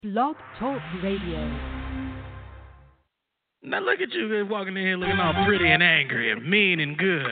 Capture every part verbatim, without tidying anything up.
Blog Talk Radio. Now look at you walking in here looking all pretty and angry and mean and good.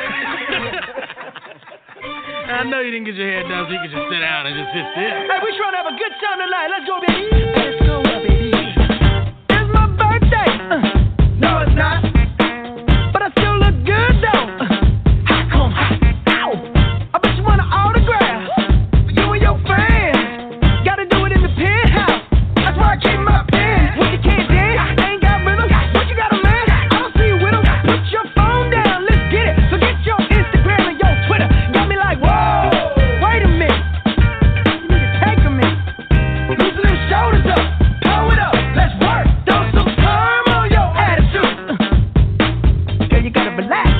I know you didn't get your hair done so you could just sit down and just sit still. Hey, we trying to have a good time tonight. Let's go, baby. Let's go, baby. It's my birthday. Uh, no, it's not. But I still look good, though. Uh, how come? Ow. I bet you want an autograph. For you and your friends. Gotta do it in the penthouse. That's where I keep my pen. What you can't dance, ain't got rhythm. What you got a man? I don't see you with him. Put your phone down, let's get it. So get your Instagram and your Twitter. Got me like, whoa, wait a minute. You need to take a minute. Loosen them shoulders up, pull it up, let's work. Throw some perm on your attitude. Girl, you gotta relax.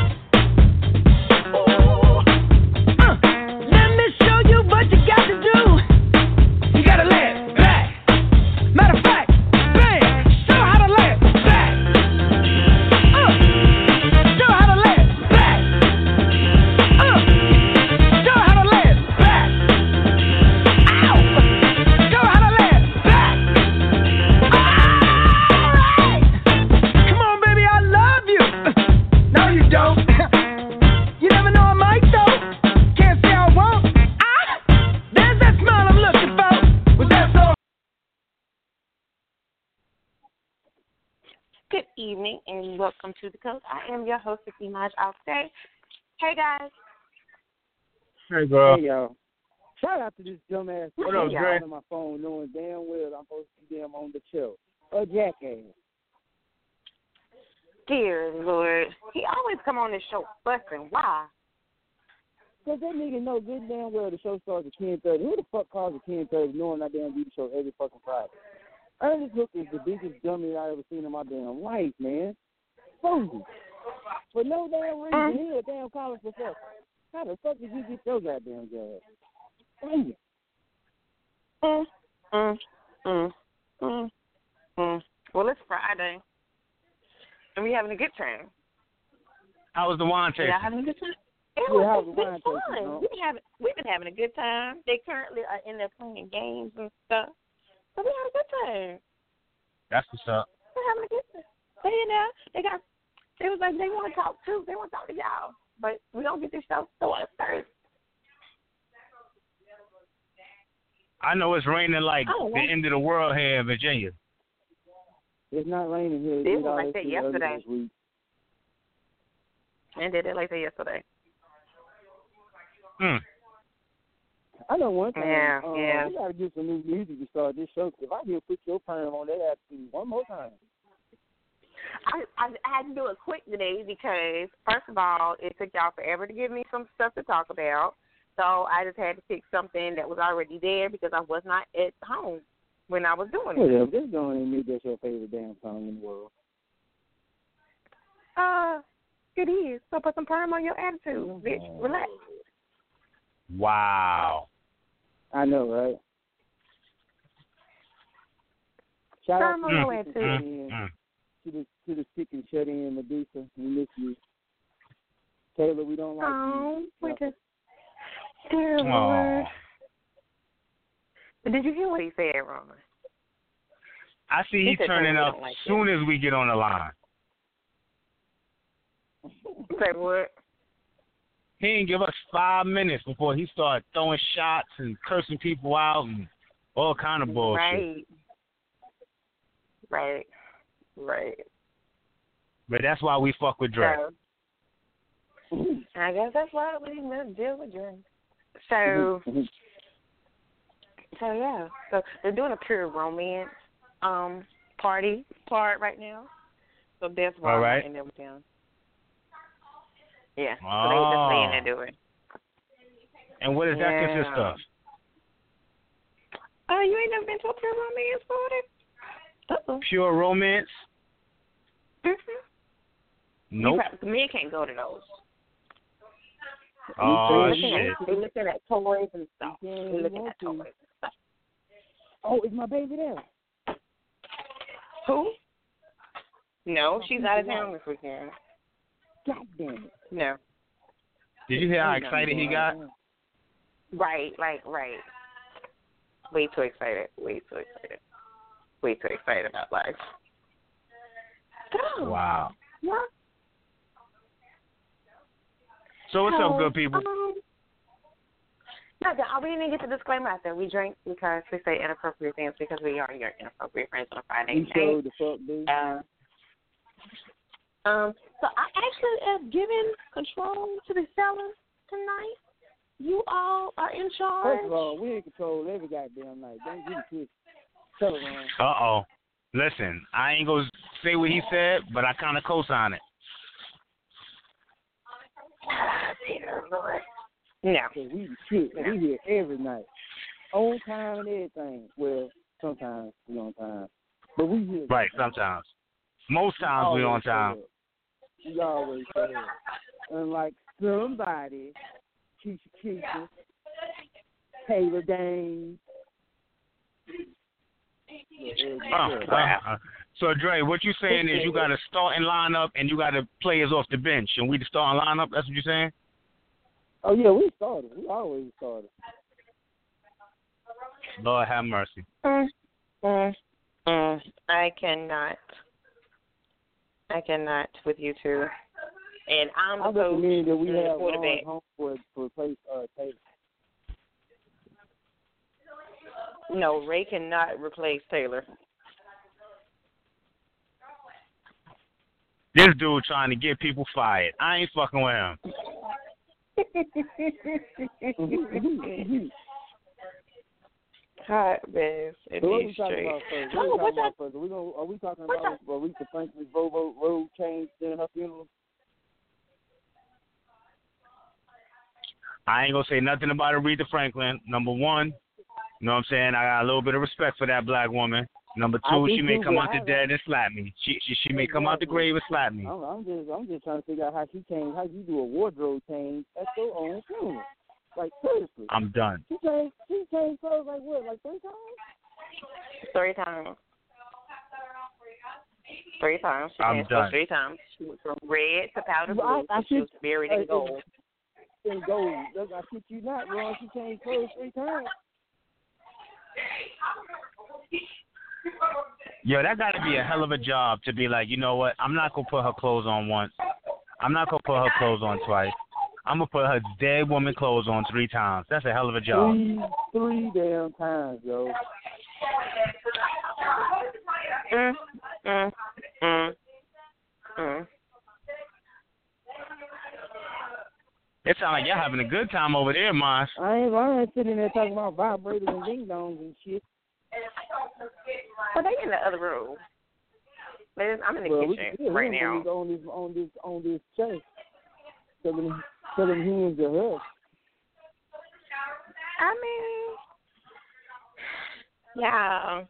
Ooh. Uh, let me show you what you got to do. You gotta lay it back. Matter of fact, bang, show how to lay it back. Uh, show how to lay it back. Uh, show how to lay it back. Ow, show how to lay it back. Alright, come on, baby, I love you. No, you don't. You never know I might though. Can't say I won't. Ah, there's that smile I'm looking for. Was that so? Good evening and welcome to the coast. I am your host, Imaj Alfay. Hey guys. Hey, girl. Hey, y'all. Shout out to this dumbass What up, y'all Dre? on my phone knowing damn well I'm supposed to be damn on the show. A jackass. Dear Lord. He always come on this show fussing. Why? Because that nigga know good damn well the show starts at ten thirty. Who the fuck calls at ten thirty knowing I damn do the show every fucking Friday? Ernest Hook is the biggest dummy I ever seen in my damn life, man. Fool. For no damn reason, he a damn college professor. How the fuck did you get your goddamn job? Dang it. Mm, mm, mm, mm, mm. Well, it's Friday. And we having a good time. How was the wine tasting? Y'all having a good time? It Yeah, was, how it's was the been wine fun. tasting, huh? We've been, having, we've been having a good time. They currently are in there playing games and stuff. So we had a good time. That's what's up. We're having a good time. They in there. They got. They was like they want to talk too. They want to talk to y'all. But we don't get this show started first. I know it's raining like Oh, the end of the world here in Virginia. It's not raining here. It did was all like that that shit earlier yesterday. this week. And did it like that yesterday. Hmm. I know one thing. Yeah, um, yeah. We gotta get some new music to start this show. 'Cause if I hear Put Your Perm on, they have to do one more time. I, I I had to do it quick today because first of all, it took y'all forever to give me some stuff to talk about. So I just had to pick something that was already there because I was not at home when I was doing it. Whatever. Just go on and admit that's your favorite damn song in the world. Uh, it is. So put some perm on your attitude, bitch. Relax. Wow. I know, right? Shout Perm out on to, your Mm, attitude. mm, mm. to the to the sick and shut in Medusa. We miss you. Taylor, we don't like Oh, you. we Yeah. just. Dear Aw. Lord. But did you hear what he said, Roman? I see He he said turning Taylor up don't like as soon as we get on the line. Say what? He didn't give us five minutes before he started throwing shots and cursing people out and all kind of bullshit. Right. Right. Right. But that's why we fuck with Dre. So, I guess that's why we must deal with Dre. So, so yeah. So they're doing a pure romance um party part right now. So that's why All I'm right. in there with them. Yeah. So Oh. they were just laying there doing. And what does that Yeah. consist of? Oh, you ain't never been to a pure romance party? Uh-oh. Pure romance? Mm-hmm. Nope. Men can't go to those. Oh, They're shit. looking at- They're looking at toys and stuff. You They're can't looking want at to. toys and stuff. Oh, is my baby there? Who? No, she's out of town this weekend. God damn it. No. Did you hear how excited he got? Right, like, right. Way too excited. Way too excited. way too excited about life. So, Wow. yeah. So what's so, up, good people? Um, no, we didn't get the disclaimer out there. We drink because we say inappropriate things because we are your inappropriate friends on a Friday We night. showed the fuck, dude. Uh, um, so I actually have given control to the sellers tonight. You all are in charge. First of all, we in control every goddamn night. Don't get it twisted. Tell it, man. Uh-oh. Listen, I ain't going to say what he said, but I kind of co-sign it. Dear Lord. No. So we the shit. We here every night. On time and everything. Well, sometimes we on time. But we here. Right, sometimes. Most times we on time. We always say that. Unlike somebody, Keisha Keisha, Taylor Dane. Uh, uh, uh. So, Dre, what you saying is you got a starting lineup and you got the players off the bench, and we the starting lineup? That's what you're saying? Oh, yeah, we started. We always started. Lord have mercy. Mm, mm, mm. I cannot. I cannot with you two. And I'm I the coach recommend that we and the have quarterback. Ron home for, for replace uh, Taylor. No, Ray cannot replace Taylor. This dude trying to get people fired. I ain't fucking with him. Hot mess. So what are we talking about first? What No, are we what's talking that? about first? Are we, gonna, are we talking What's about Aretha Franklin's Road, road change during her funeral? I ain't gonna say nothing about Aretha Franklin. Number one, you know what I'm saying? I got a little bit of respect for that black woman. Number I two, do she may too, come but out the I- dead and slap me. She she, she may come out the grave and slap me. I'm, I'm just I'm just trying to figure out how she changed, how you do a wardrobe change at your own funeral. Like seriously, I'm done. she changed she changed clothes like what, like three times? Three times. Three times. She I'm changed clothes done. three times. She went from red to powder blue. Well, I- I she was should- buried uh, in gold. In gold. Look, I shit you not, Ron. She changed clothes three times. Yo, that got to be a hell of a job to be like, you know what? I'm not gonna put her clothes on once. I'm not gonna put her clothes on twice. I'm gonna put her dead woman clothes on three times. That's a hell of a job. Three, three damn times, yo. Mm, mm, mm, mm. It sounds like y'all having a good time over there, Moss. I ain't, I ain't sitting there talking about vibrators and ding dongs and shit. But they in the other room. They- I'm in the Well, we, kitchen yeah, right we now. on this on this on this chest. Tell them, tell them hands to her. I mean, yeah.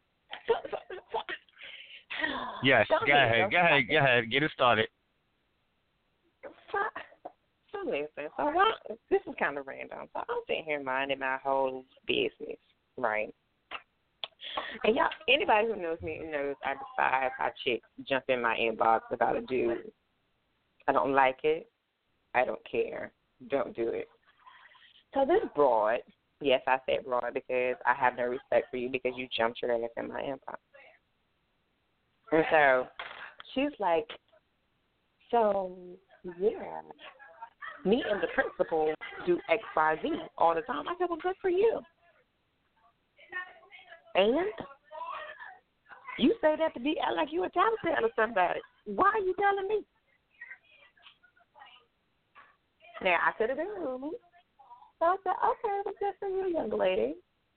Yes, Don't go be- ahead, don't go be ahead, like go ahead. Get it started. So, so listen, so why, this is kind of random. So I'm sitting here minding my whole business, right? And y'all, anybody who knows me knows I despise how chicks jump in my inbox about a dude. I don't like it. I don't care. Don't do it. So this broad, yes, I said broad because I have no respect for you because you jumped your ass in my inbox. And so she's like, so, yeah, me and the principal do X, Y, Z all the time. I said, well, good for you. And you say that to be like you a tattletale or somebody. Why are you telling me? Now, I could have been rude. So I said, okay, well, good for you, young lady.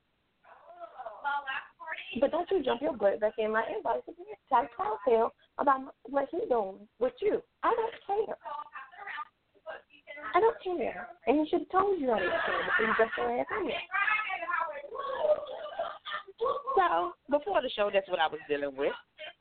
But don't you jump your butt back in my inbox and try to tattletale about what he's doing with you. I don't care. I don't care. And he should have told you I didn't care before you jumped your ass in there. So, before the show, that's what I was dealing with.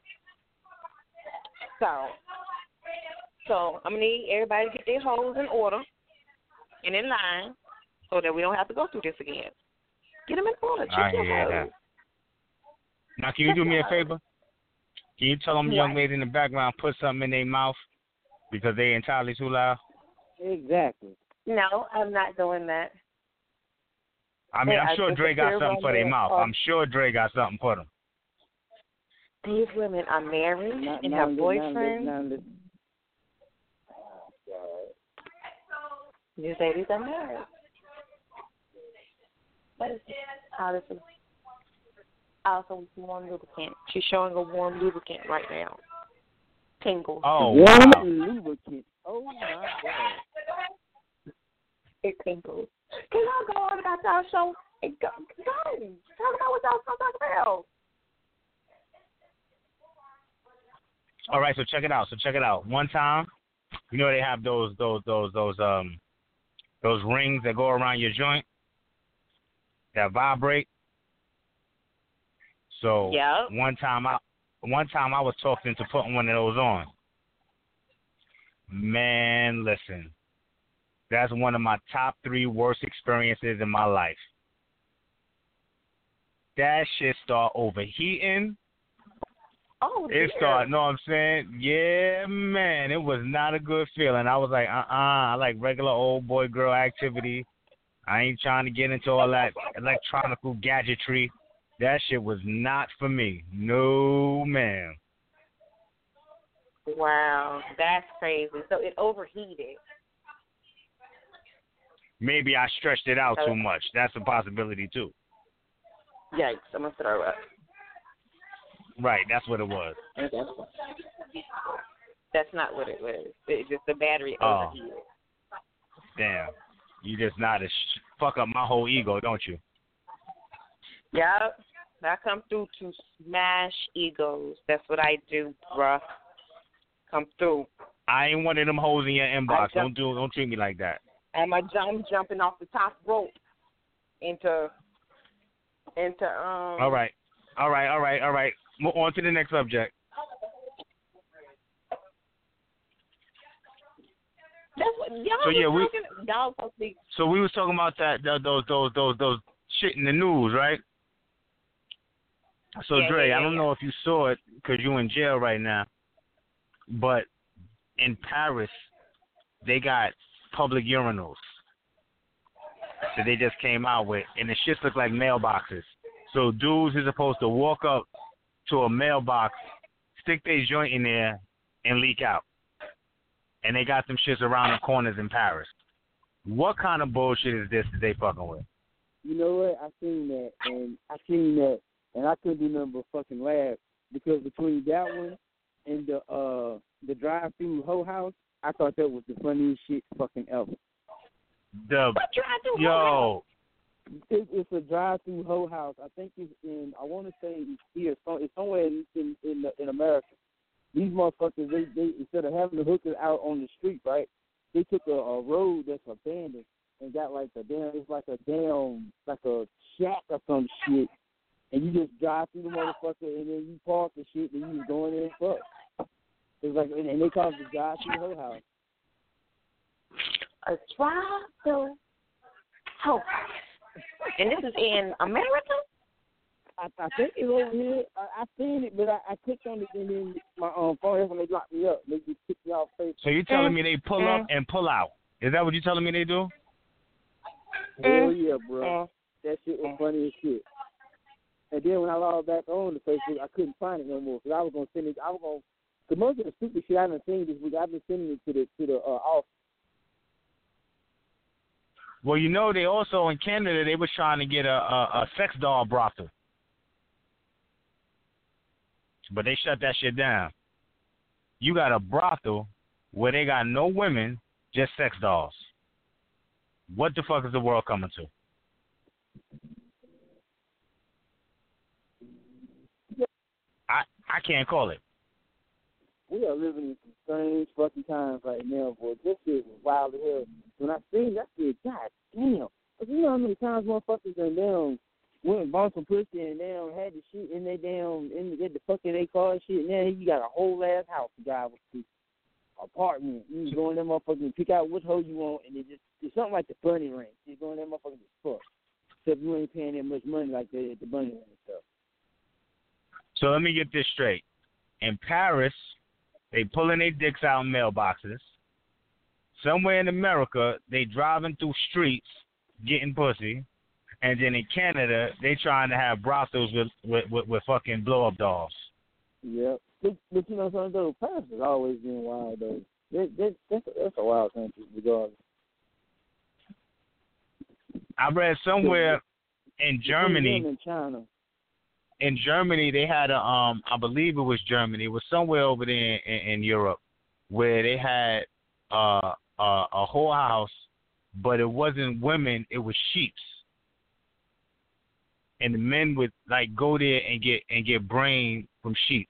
So, so I'm going to need everybody to get their holes in order and in line so that we don't have to go through this again. Get them in order. Check I your hear that. holes. Now, can you do me a favor? Can you tell them the young lady in the background put something in their mouth because they entirely too loud? Exactly. No, I'm not doing that. I mean, Hey, I'm I sure think Dre the got clear something for their one mouth. is- I'm sure Dre got something for them. These women are married Not, and not have li- boyfriends. Not, li- not, li- oh, God. These ladies are married. What is this? Oh, this is also warm lubricant. She's showing a warm lubricant right now. Tingles. Oh, Warm wow. lubricant. Oh, my God. It tingles. Can y'all go on about y'all show? Go, go. Talk about what y'all gonna talk about. All right, so check it out. So check it out. One time, you know they have those those those those um those rings that go around your joint that vibrate. So Yep. one time I one time I was talked into putting one of those on. Man, listen. That's one of my top three worst experiences in my life. That shit start overheating. Oh, It dear. started, know what I'm saying? Yeah, man, it was not a good feeling. I was like, uh-uh, I like regular old boy girl activity. I ain't trying to get into all that electronical gadgetry. That shit was not for me. No, man. Wow, that's crazy. So it overheated. Maybe I stretched it out too much. That's a possibility, too. Yikes, I'm going to throw up. Right, that's what it was. That's not what it was. It's just the battery Oh. overheated. Damn. You just know to sh- fuck up my whole ego, don't you? Yep. I come through to smash egos. That's what I do, bruh. Come through. I ain't one of them hoes in your inbox. jump- Don't do, don't treat me like that. And my jump jumping off the top rope into into um. All right, all right, all right, all right. Move on to the next subject. That's what y'all So, yeah, was we- talking. Y'all supposed to be. So we was talking about that th- those those those those shit in the news, right? So Yeah, Dre, yeah, I don't yeah. know if you saw it because you're in jail right now, but in Paris, they got public urinals that they just came out with, and the shits look like mailboxes. So dudes is supposed to walk up to a mailbox, stick their joint in there, and leak out. And they got them shits around the corners in Paris. What kind of bullshit is this that they fucking with? You know what? I seen that, and I seen that, and I couldn't do nothing but fucking laugh because between that one and the uh the drive-through hoe house, I thought that was the funniest shit fucking ever. The What you trying to do? yo, It, it's a drive-through hoe house. I think it's in. I want to say it's here. So it's somewhere in in in, the, in America. These motherfuckers, they, they instead of having the hookers out on the street, right? They took a, a road that's abandoned and got like a damn. It's like a damn like a shack or some shit. And you just drive through the motherfucker, and then you park the shit, and you just go in there and fuck. It's like, and, and they call it the drive-through hoe house. A drive-through hoe house. And this is in America? I, I think it's over here. I, I seen it, but I, I clicked on it, and then my um, phone, that's when they locked me up. They just kicked me off Facebook. so you telling me they pull up and pull out? Is that what you telling me they do? Hell yeah, bro. Mm. That shit was funny as shit. And then when I logged back on the Facebook, I couldn't find it no more because I was gonna send it. I was gonna. Cause most of the stupid shit I've been seeing this week, I've been sending it to the to the uh, office. Well, you know, they also in Canada they was trying to get a, a, a sex doll brothel, but they shut that shit down. You got a brothel where they got no women, just sex dolls. What the fuck is the world coming to? I I can't call it. We are living in some strange fucking times right now, boy. This shit was wild as hell. When I seen that shit, god damn. Cause you know how many times motherfuckers done down went and bought some pussy and down had the shit in their damn in the, the fucking they car and shit. And now you got a whole ass house to drive to, apartment. You can go in that motherfucker and pick out which hoe you want, and it just it's something like the bunny ranch. You go in that motherfucker and just fuck. Except you ain't paying that much money like that at the bunny ranch stuff. So let me get this straight. In Paris, they pulling their dicks out in mailboxes. Somewhere in America, they driving through streets getting pussy. And then in Canada, they trying to have brothels with, with, with, with fucking blow-up dolls. Yeah, but, but you know something though, Paris has always been wild though. That, that, that's that's a wild country, regardless. I read somewhere in Germany. In China. In Germany, they had a um, I believe it was Germany. It was somewhere over there in, in, in Europe, where they had uh, a a whole house, but it wasn't women; it was sheeps. And the men would like go there and get and get brain from sheeps.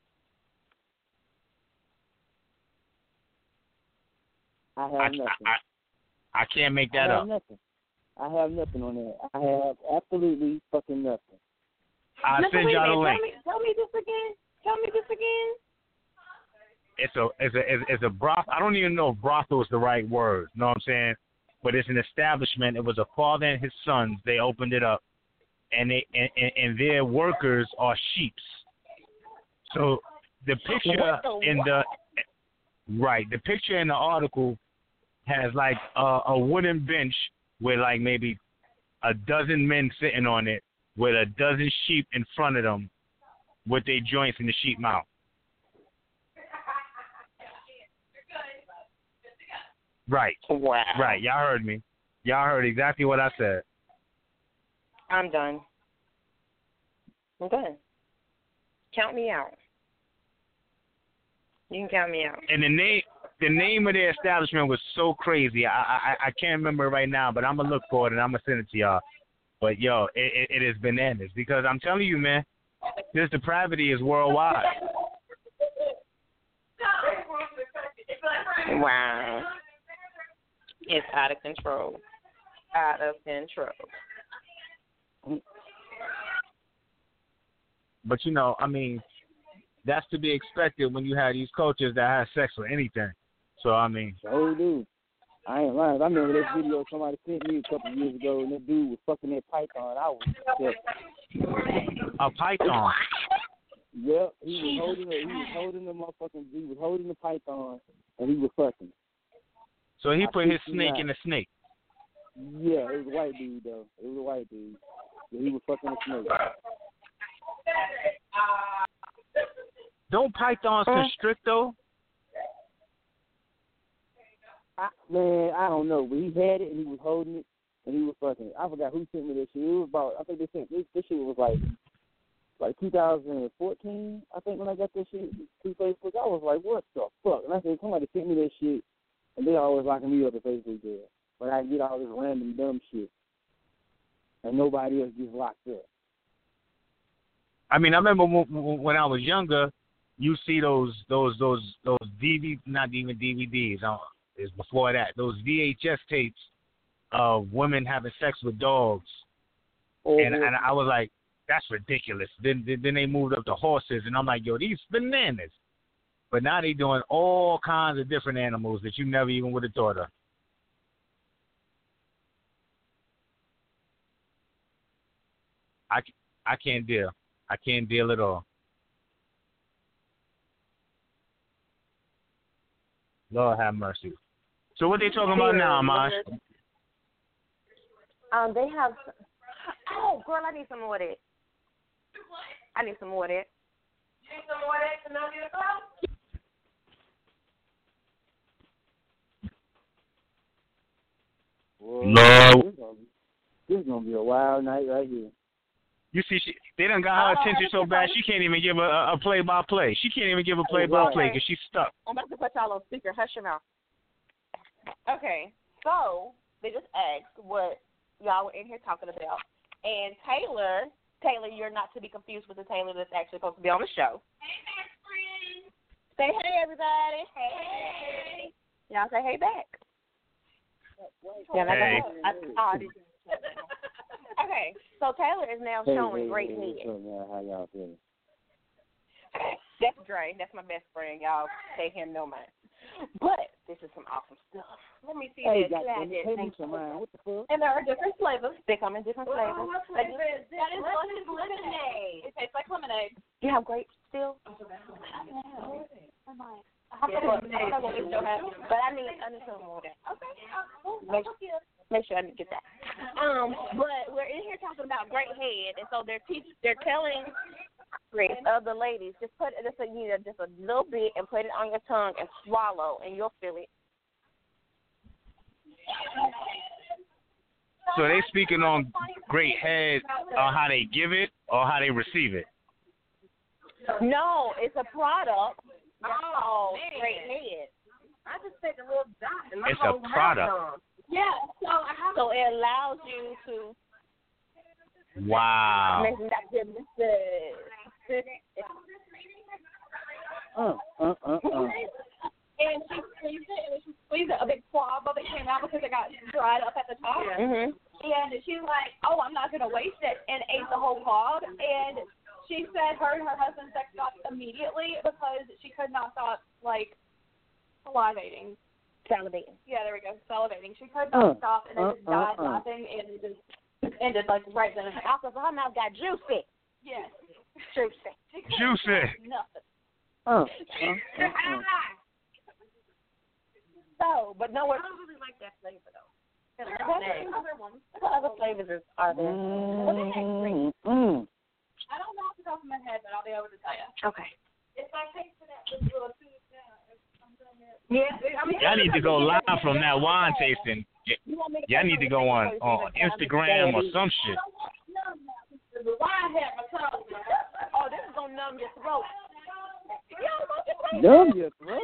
I have I, nothing. I, I can't make that I have up. Nothing. I have nothing on that. I have absolutely fucking nothing. I'll Listen, send wait a y'all the minute. link. Tell me, tell me this again. Tell me this again. It's a it's a it's it's a broth. I don't even know if brothel is the right word. You know what I'm saying? But it's an establishment. It was a father and his sons. They opened it up, and they and, and, and their workers are sheeps. So the picture the in the right, the picture in the article has like a, a wooden bench with like maybe a dozen men sitting on it, with a dozen sheep in front of them, with their joints in the sheep mouth. Right. Wow. Right. Y'all heard me. Y'all heard exactly what I said. I'm done. I'm done. Count me out. You can count me out. And the name, the name of the establishment was so crazy. I, I, I can't remember it right now, but I'm gonna look for it and I'm gonna send it to y'all. But yo, it, it, it is bananas because I'm telling you, man, this depravity is worldwide. Wow. It's out of control. Out of control. But you know, I mean, that's to be expected when you have these cultures that have sex with anything. So I mean, So do. I ain't lying. I remember this video somebody sent me a couple years ago, and that dude was fucking that python. I was upset. a python. Yep, he was holding it. He was holding the motherfucking. He was holding the python, and he was fucking. So he I put his kid you snake not. in a snake. Yeah, it was a white dude though. It was a white dude. Yeah, he was fucking a snake. Don't pythons constrict though? I, man, I don't know, but he had it and he was holding it and he was fucking it. I forgot who sent me this shit. It was about, I think they sent this, this shit was like, like two thousand fourteen. I think when I got this shit through Facebook, I was like, what the fuck? And I said, somebody sent me that shit, and they always locking me up at Facebook jail, but I get all this random dumb shit, and nobody else gets locked up. I mean, I remember when, when I was younger, you see those those those those D V D, not even D V Ds. Uh, is before that those V H S tapes of women having sex with dogs, Oh, and and I was like, that's ridiculous. Then then they moved up to horses, and I'm like, yo, these bananas. But now they doing all kinds of different animals that you never even would have thought of. I, I can't deal. I can't deal at all. Lord have mercy. So what they talking about now, Amash? Um, they have. Oh, girl, I need some more of that. I need some more of that. You need some more of that to know your club? Lord. This is gonna be, this is gonna be a wild night right here. You see, she, they done got her attention so bad she can't even give a, a play-by-play. She can't even give a play-by-play because she's stuck. I'm about to put y'all on speaker. Hush your mouth. Okay, so they just asked what y'all were in here talking about. And Taylor, Taylor, you're not to be confused with the Taylor that's actually supposed to be on the show. Hey, best friend. Say hey, everybody. Hey. Y'all say hey back. Yeah, Hey. I, I, I, okay, so Taylor is now Hey, showing hey, great hey, head. what's up, man? How y'all feeling? That's Dre. That's my best friend. Y'all pay him no mind. But this is some awesome stuff. Let me see Hey, this. goddamn it, pay me some mind. What the fuck? And there are different flavors. They come in different flavors. Oh, what flavor is this? That is luscious lemonade. It tastes like lemonade. Do you have grapes still? Yeah, lemonade. But I need, I need some more of that. Okay. Well, Make, make sure I get that. Um, but we're in here talking about great head, and so they're teach, they're telling secret of the ladies. Just put it, just a, you know, just a little bit and put it on your tongue and swallow, and you'll feel it. So they speaking on great head, on how they give it or how they receive it. No, it's a product. Oh, great head. I just take a little dot and my It's a whole product. mouth on. Yeah, so I have So it allows you to. Wow. Make that good. Uh, uh, uh, uh. And she squeezed it, and when she squeezed it, a big swab of it came out because it got dried up at the top. Mhm. And she's like, oh, I'm not going to waste it, and ate the whole clog. And she said her and her husband sex stopped immediately because she could not stop, like, salivating. Salivating. Yeah, there we go, salivating. She could Uh, not stop, and then uh, just died uh, uh. laughing, and it just ended, like, right then and there. Also, her mouth got juicy. Yes. Juicy. She couldn't Juicy. stop Nothing. Uh, uh, uh, uh. So, but no one. I don't really like that flavor though. Other ones. What other flavors are there? Mm, mm. I don't know off the top of my head, but I'll be able to tell you. Okay. If I taste for that little tube now, I'm done here. Yeah, I mean, Y'all need to go live from that wine tasting. Y- Y'all need to go on, on Instagram or some shit. The wine had my tongue. Oh, this is gonna numb your throat. Numb your throat.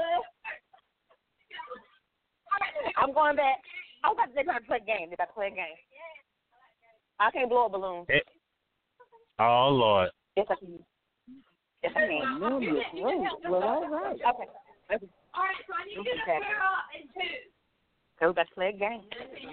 I'm going back. I'm about to they're about to play a game. They're about to play a game. I can't blow a balloon. It, oh Lord. It's a it's a game. Numb your throat. Well, all right. Okay. All right, so I need you to pair up in two. So we're about to play a game.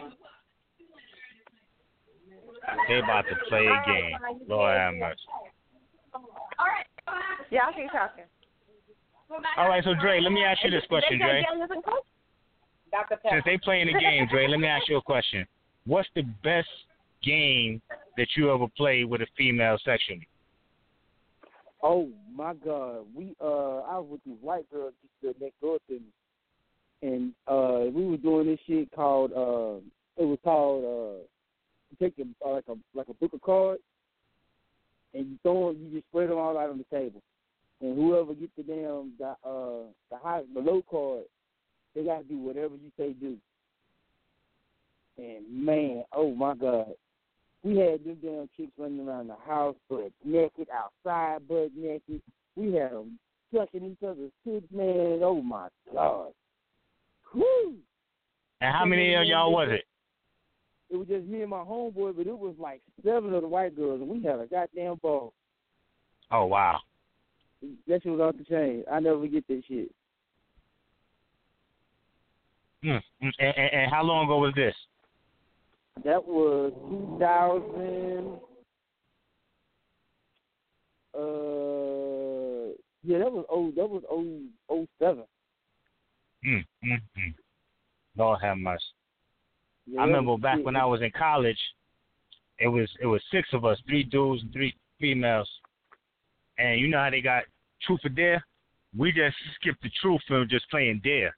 They about to play a game. Lord have mercy. All right. Y'all keep talking. All right, so Dre, let me ask you this question, Dre. Doctor Since they playing the game, Dre, let me ask you a question. What's the best game that you ever played with a female sexually? Oh my God, we uh, I was with this white girl just stood next door to me, and uh, we were doing this shit called uh, it was called uh, you take a, uh, like a like a book of cards, and you throw them, you just spread them all out on the table, and whoever gets the damn the uh the high the low card, they got to do whatever you say do. And man, oh my God. We had them damn chicks running around the house butt naked, outside butt naked. We had them sucking each other's tits, man. Oh, my God. Whew. And how many of y'all was it? It was just me and my homeboy, but it was like seven of the white girls, and we had a goddamn ball. Oh, wow. That shit was off the chain. I never forget that shit. Mm. And, and, and how long ago was this? That was two thousand. Uh, yeah, that was oh, that was oh oh seven. Mm, mm, mm. Lord have mercy. Yeah, I remember was back shit. when I was in college, it was it was six of us, three dudes and three females. And you know how they got truth or dare? We just skipped the truth and were just playing dare.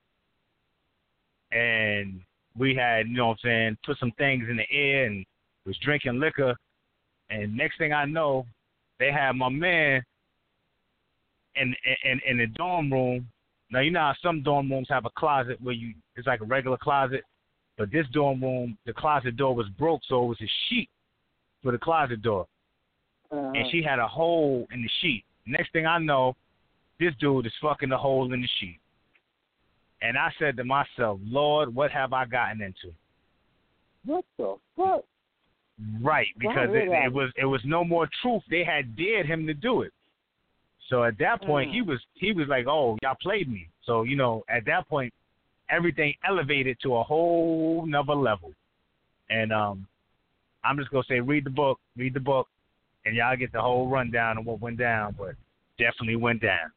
And we had, you know what I'm saying, put some things in the air and was drinking liquor. And next thing I know, they had my man in in in the dorm room. Now, you know how some dorm rooms have a closet where you it's like a regular closet, but this dorm room, the closet door was broke, so it was a sheet for the closet door. Uh-huh. And she had a hole in the sheet. Next thing I know, this dude is fucking the hole in the sheet. And I said to myself, Lord, what have I gotten into? What the fuck? Right, because it, it was it was no more truth. They had dared him to do it. So at that point, Mm. he was he was like, oh, y'all played me. So, you know, at that point, everything elevated to a whole nother level. And um, I'm just going to say, read the book, read the book, and y'all get the whole rundown of what went down, but definitely went down.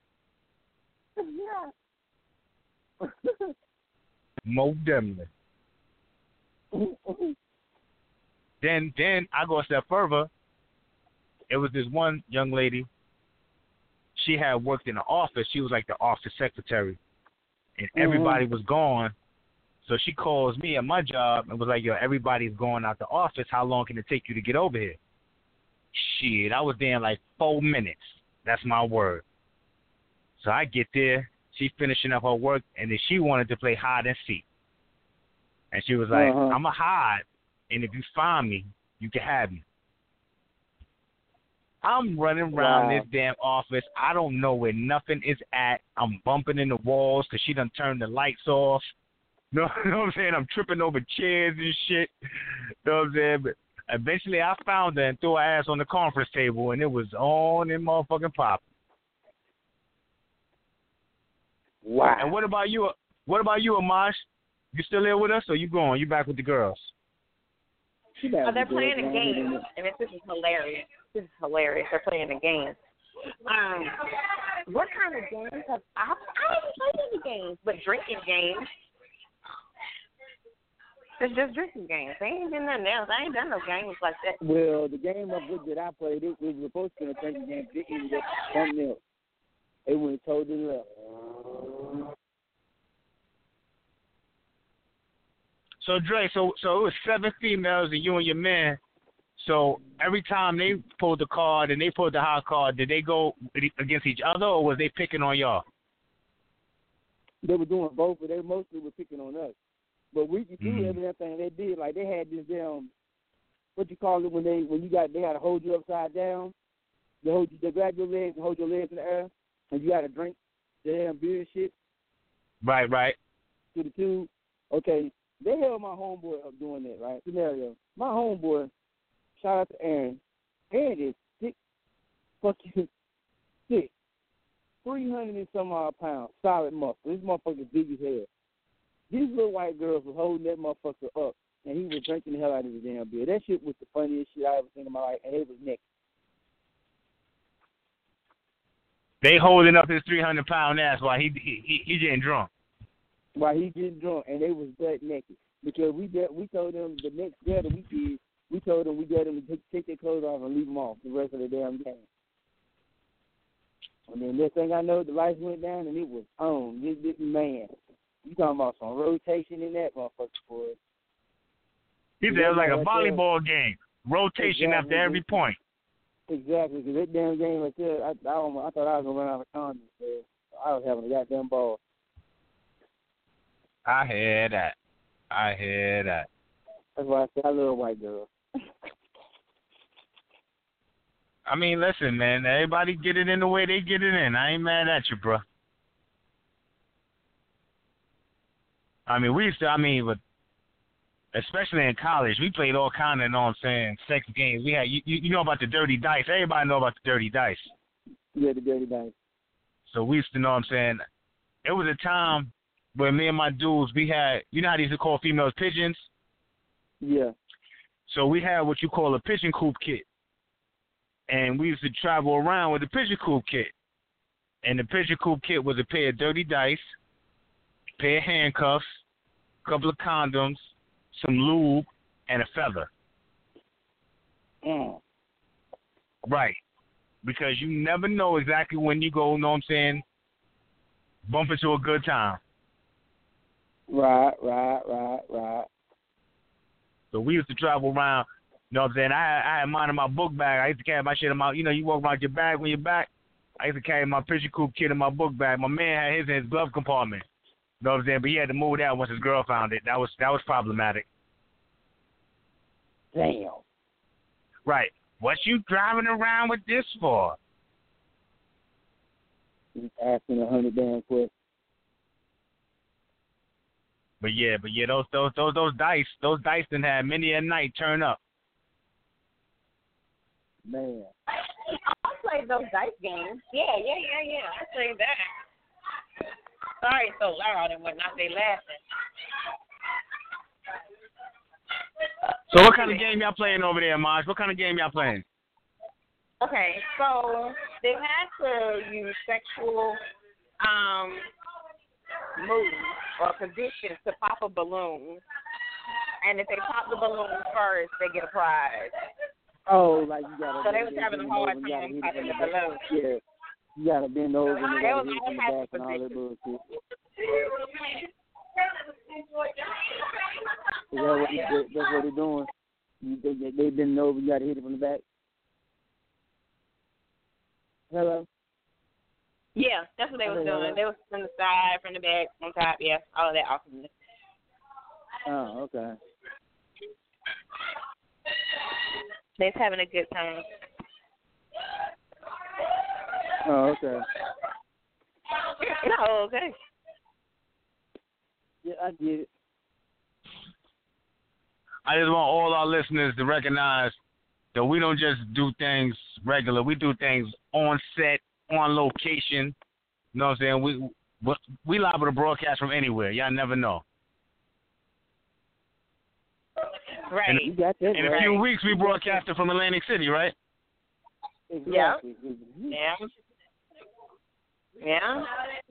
Most definitely. Then, then I go a step further. It was this one young lady. She had worked in the office. She was like the office secretary, and everybody was gone. So she calls me at my job and was like, "Yo, everybody's going out the office. How long can it take you to get over here?" Shit, I was there in like four minutes. That's my word. So I get there, she finishing up her work, and then she wanted to play hide and seek. And she was like, Uh-huh. I'm going to hide, and if you find me, you can have me. I'm running around Wow. this damn office. I don't know where nothing is at. I'm bumping in the walls because she done turned the lights off. You know, you know what I'm saying? I'm tripping over chairs and shit. You know what I'm saying? But eventually I found her and threw her ass on the conference table, and it was on and motherfucking pop. Wow. And what about you? What about you, Amash? You still here with us, or you going? You back with the girls? She back Oh, they're with the playing a girls, game, man. and this is hilarious. This is hilarious. They're playing a game. Um, what kind of games have I? I haven't played any games, but drinking games. It's just drinking games. They ain't been nothing else. I ain't done no games like that. Well, the game of it that I played, it, it was supposed to be a drinking game. It ended up something else. It went totally left. So Dre, so so it was seven females and you and your man. So every time they pulled the card and they pulled the high card, did they go against each other or was they picking on y'all? They were doing both, but they mostly were picking on us. But we could do Mhm. everything they did. Like they had this damn, what you call it when they when you got they had to hold you upside down. They hold you, they grab your legs and hold your legs in the air, and you got to drink the damn beer and shit Right, right. to the tube. Okay, they held my homeboy up doing that. Right scenario. My homeboy, shout out to Aaron. Aaron is sick, fucking sick. Three hundred and some odd pounds, solid muscle. This motherfucker's big as hell. These little white girls were holding that motherfucker up, and he was drinking the hell out of his damn beer. That shit was the funniest shit I ever seen in my life, and it was naked. They holding up his three hundred pound ass while he he he, he getting drunk. While he getting drunk, and they was butt naked. Because we did, we told them the next day that we did, we told them we got them to take, take their clothes off and leave them off the rest of the damn game. And then next thing I know, the lights went down, and it was on. This, this man. You talking about some rotation in that motherfucker, boy. He said it was like a volleyball game, rotation after every point. Exactly, because that damn game right there, I, I, don't, I thought I was going to run out of condoms there. I was having a goddamn ball. I hear that. I hear that. That's why I said I love a white girl. I mean, listen, man. Everybody get it in the way they get it in. I ain't mad at you, bro. I mean, we used to, I mean, but especially in college, we played all kind of, you know what I'm saying, sex games. We had, you, you know about the dirty dice. Everybody know about the dirty dice. Yeah, the dirty dice. So we used to know what I'm saying. It was a time where me and my dudes, we had, you know how they used to call females pigeons? Yeah. So we had what you call a pigeon coop kit. And we used to travel around with the pigeon coop kit. And the pigeon coop kit was a pair of dirty dice, a pair of handcuffs, a couple of condoms, some lube, and a feather. Mm. Right. Because you never know exactly when you go, you know what I'm saying, bump into a good time. Right, right, right, right. So we used to travel around, you know what I'm saying? I had, I had mine in my book bag. I used to carry my shit in my, you know, you walk around with your bag when you're back. I used to carry my pigeon coop kit in my book bag. My man had his in his glove compartment. You know what I'm saying? But he had to move that once his girl found it. That was that was problematic. Damn. Right. What you driving around with this for? He's asking a hundred damn questions. But yeah, but yeah, those those those those dice, those dice done had many a night turn up. Man. I played those dice games. Yeah, yeah, yeah, yeah. I played that. Sorry it's so loud and whatnot. They laughing. So what kind of game y'all playing over there, Maj? What kind of game y'all playing? Okay, so they had to use sexual um, moves or positions to pop a balloon. And if they pop the balloon first, they get a prize. Oh, like you gotta. So they was having a hard time popping the balloon. Yeah. You gotta bend over and you They gotta was hit all from the types back of and all that positions. bullshit. Is that what you, that's what they're doing? You, they, they bend over, you gotta hit it from the back? Hello? Yeah, that's what they was Okay, doing. hello? They was from the side, from the back, on top. Yeah, all of that awesomeness. Oh, okay. They's having a good time. Oh, okay. No, okay. Yeah, I get it. I just want all our listeners to recognize that we don't just do things regular. We do things on set, on location. You know what I'm saying? We we, we liable to broadcast from anywhere. Y'all never know. Right. You got that In a right. few weeks, we broadcasted from Atlantic City, right? Exactly. Yeah. Yeah.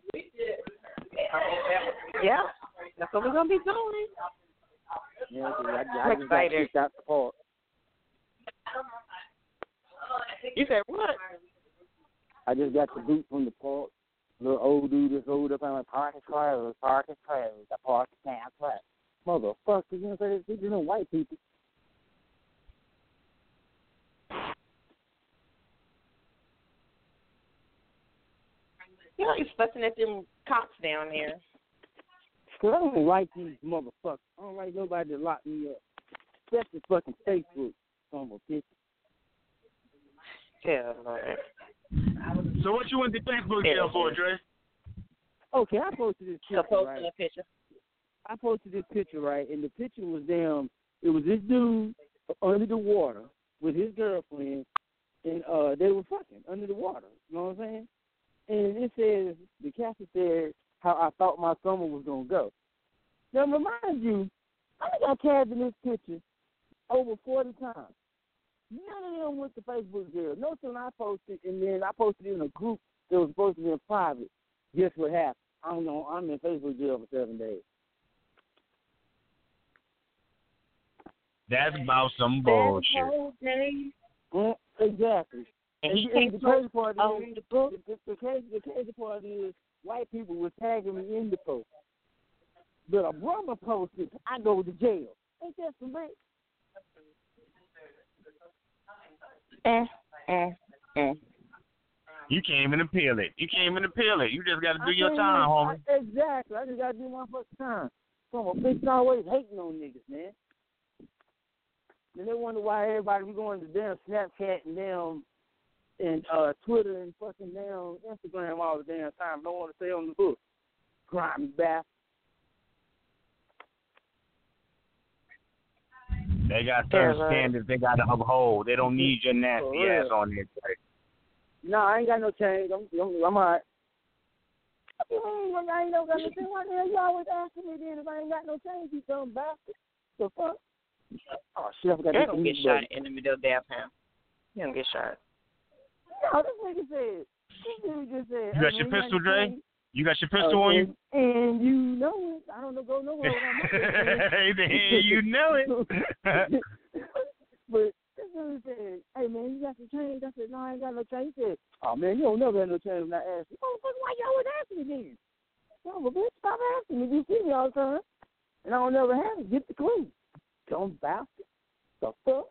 Yeah. That's what we're gonna be doing. Yeah, 'cause I, I I'm just got excited. kicked out the park. You said what? I just got the boot from the park. Little old dude just rolled up and went, park is closed, park is closed, the park is now closed. Motherfucker, you know what I'm saying? These are white people. You know, he's fussing at them cops down there. Cause I don't like these motherfuckers. I don't like nobody to lock me up. Especially fucking Facebook. Son of a bitch. Yeah, Lord. So what you went to Facebook jail for, Dre? Okay, I posted this So picture, post right? a picture. I posted this picture, right? And the picture was them. It was this dude under the water with his girlfriend, and uh, they were fucking under the water. You know what I'm saying? And it says, the caption said, how I thought my summer was going to go. Now, remind you, I think I tagged in this picture over forty times. None of them went to Facebook jail. No sooner I posted, and then I posted it in a group that was supposed to be in private. Guess what happened? I don't know. I'm in Facebook jail for seven days. That's about some bullshit. Mm, exactly. And And, he and can't the post crazy part on is, the book. the, the, crazy, the crazy part is, white people were tagging me in the post. But a brother posted, I go to jail. Ain't that some bitch? Eh, eh, eh. You can't even appeal it. You can't even appeal it. You just got to do I your can't time, even- homie. I, exactly. I just got to do my fucking time. Some a bitch always hating on niggas, man. And they wonder why everybody be going to damn Snapchat and damn and uh, Twitter and fucking damn Instagram all the damn time. Don't want to stay on the book. Grimy bastard. They got certain Yeah, right. standards they got to uphold. They don't need your nasty For real. ass on there. No, I ain't got no change. I'm, I'm, I'm all right. I ain't no got no change. Why the hell you always asking me then if I ain't got no change, you dumb bastard? The fuck? Oh, shit, I forgot They're to gonna get shot in the middle of downtown. You're gonna get shot. No, this nigga said. This dude just said. You got your pistol, Dre? You got your pistol uh, on and, you? And you know it. I don't know, go nowhere without my pistol. You know it. But this dude said, hey, man, you got some change? I said, no, I ain't got no change. He said, oh, man, you don't never have no change when I ask you. Oh, why you always asking me then? Oh, well, bitch, stop asking me. You see me all the time. And I don't never have it. Get the clue. Dumb bastard. The fuck?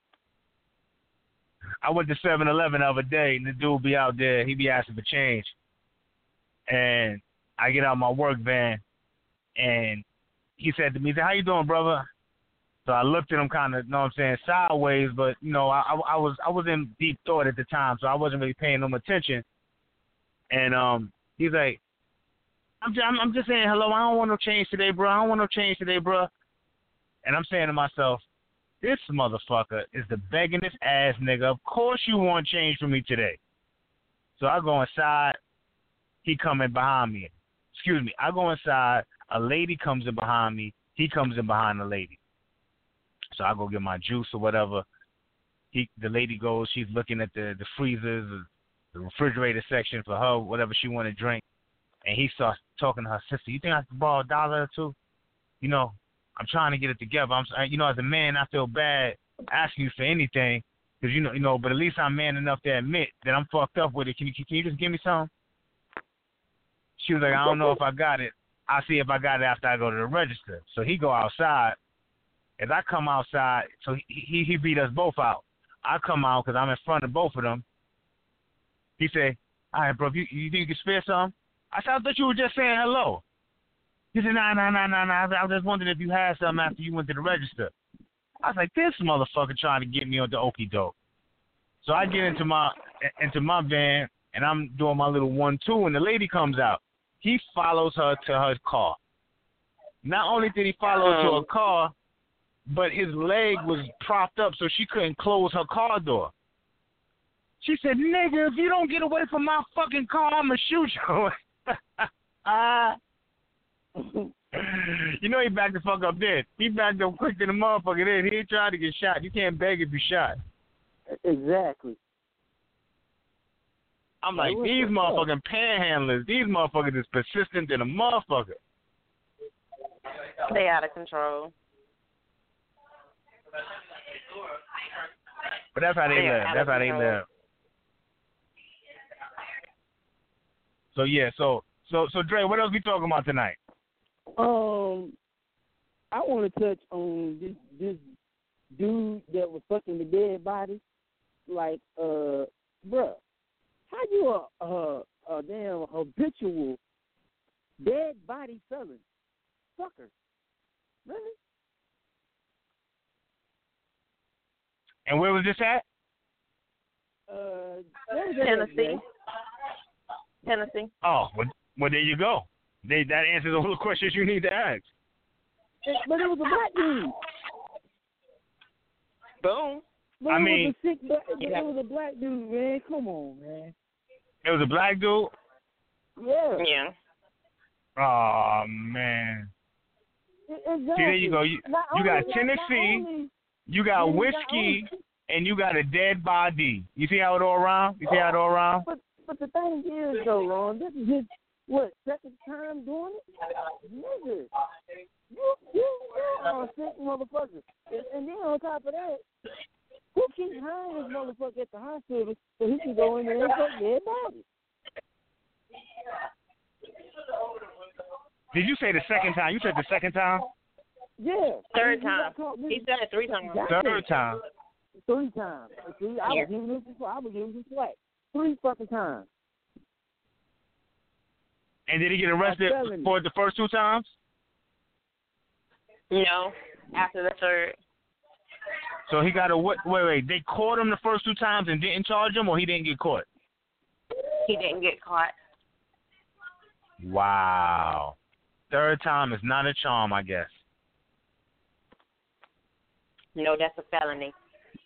I went to seven eleven the other day, and the dude be out there. He be asking for change. And I get out my work van, and he said to me, he said, how you doing, brother? So I looked at him kind of, you know what I'm saying, sideways, but, you know, I, I, I was I was in deep thought at the time, so I wasn't really paying him attention. And um, he's like, I'm just, I'm, I'm just saying hello. I don't want no change today, bro. I don't want no change today, bro. And I'm saying to myself, this motherfucker is the beggingest ass nigga. Of course you want change from me today. So I go inside. He coming behind me. Excuse me. I go inside. A lady comes in behind me. He comes in behind the lady. So I go get my juice or whatever. He, the lady goes. She's looking at the, the freezers, the refrigerator section for her, whatever she want to drink. And he starts talking to her sister. You think I can borrow a dollar or two? You know, I'm trying to get it together. I'm, you know, as a man, I feel bad asking you for anything because you know, you know. But at least I'm man enough to admit that I'm fucked up with it. Can you, can you just give me some? She was like, I don't know if I got it. I'll see if I got it after I go to the register. So he go outside. As I come outside, so he he, he beat us both out. I come out because I'm in front of both of them. He said, all right, bro, you, you think you can spare some? I said, I thought you were just saying hello. He said, nah, nah, nah, nah, nah. I was just wondering if you had some after you went to the register. I was like, this motherfucker trying to get me on the okie doke. So I get into my into my van, and I'm doing my little one two, and the lady comes out. He follows her to her car. Not only did he follow her to her car, but his leg was propped up so she couldn't close her car door. She said, nigga, if you don't get away from my fucking car, I'm going to shoot you. uh, you know he backed the fuck up then. He backed up quick to the motherfucker then. He ain't tried to get shot. You can't beg if you shot. Exactly. I'm like, Hey, these what's motherfucking panhandlers, these motherfuckers is persistent than a motherfucker. They out of control. But that's how they They are live. out That's of how they control. live. So yeah, so so so Dre, what else we talking about tonight? Um, I want to touch on this this dude that was fucking the dead body. Like, uh, bruh, how you a a, a damn habitual dead body felon? Fucker, really? And where was this at? Uh, where was that at, Tennessee. Jay? Tennessee. Oh, well, well there you go. They, that answers all the questions you need to ask. It, but it was a black dude. Boom. But I it mean- was a sick, but it Yeah. was a black dude, man. Come on, man. It was a black dude? Yeah. Yeah. Oh, man. Exactly. See, there you go. You, Not you got only that, Tennessee, not only- you got Yeah, whiskey, not and you got a dead body. You see how it all around? You see how it all around? But but the thing is, though, Ron, this is his what second time doing it, nigga. You you you are a sick motherfucker, and, and then on top of that, who keeps hiring this motherfucker at the hospital so he can go in there and fuck dead body? Did you say the second time? You said the second time? Yeah. Third He got time. caught- He said it three times. Third time. Three times. See, I Yeah. was giving him some, I was giving him some slack. Three fucking times. And did he get arrested I'm telling you. for the first two times? No. After the third. So he got a wait, wait, wait. They caught him the first two times and didn't charge him, or he didn't get caught? He didn't get caught. Wow. Third time is not a charm, I guess. No, that's a felony.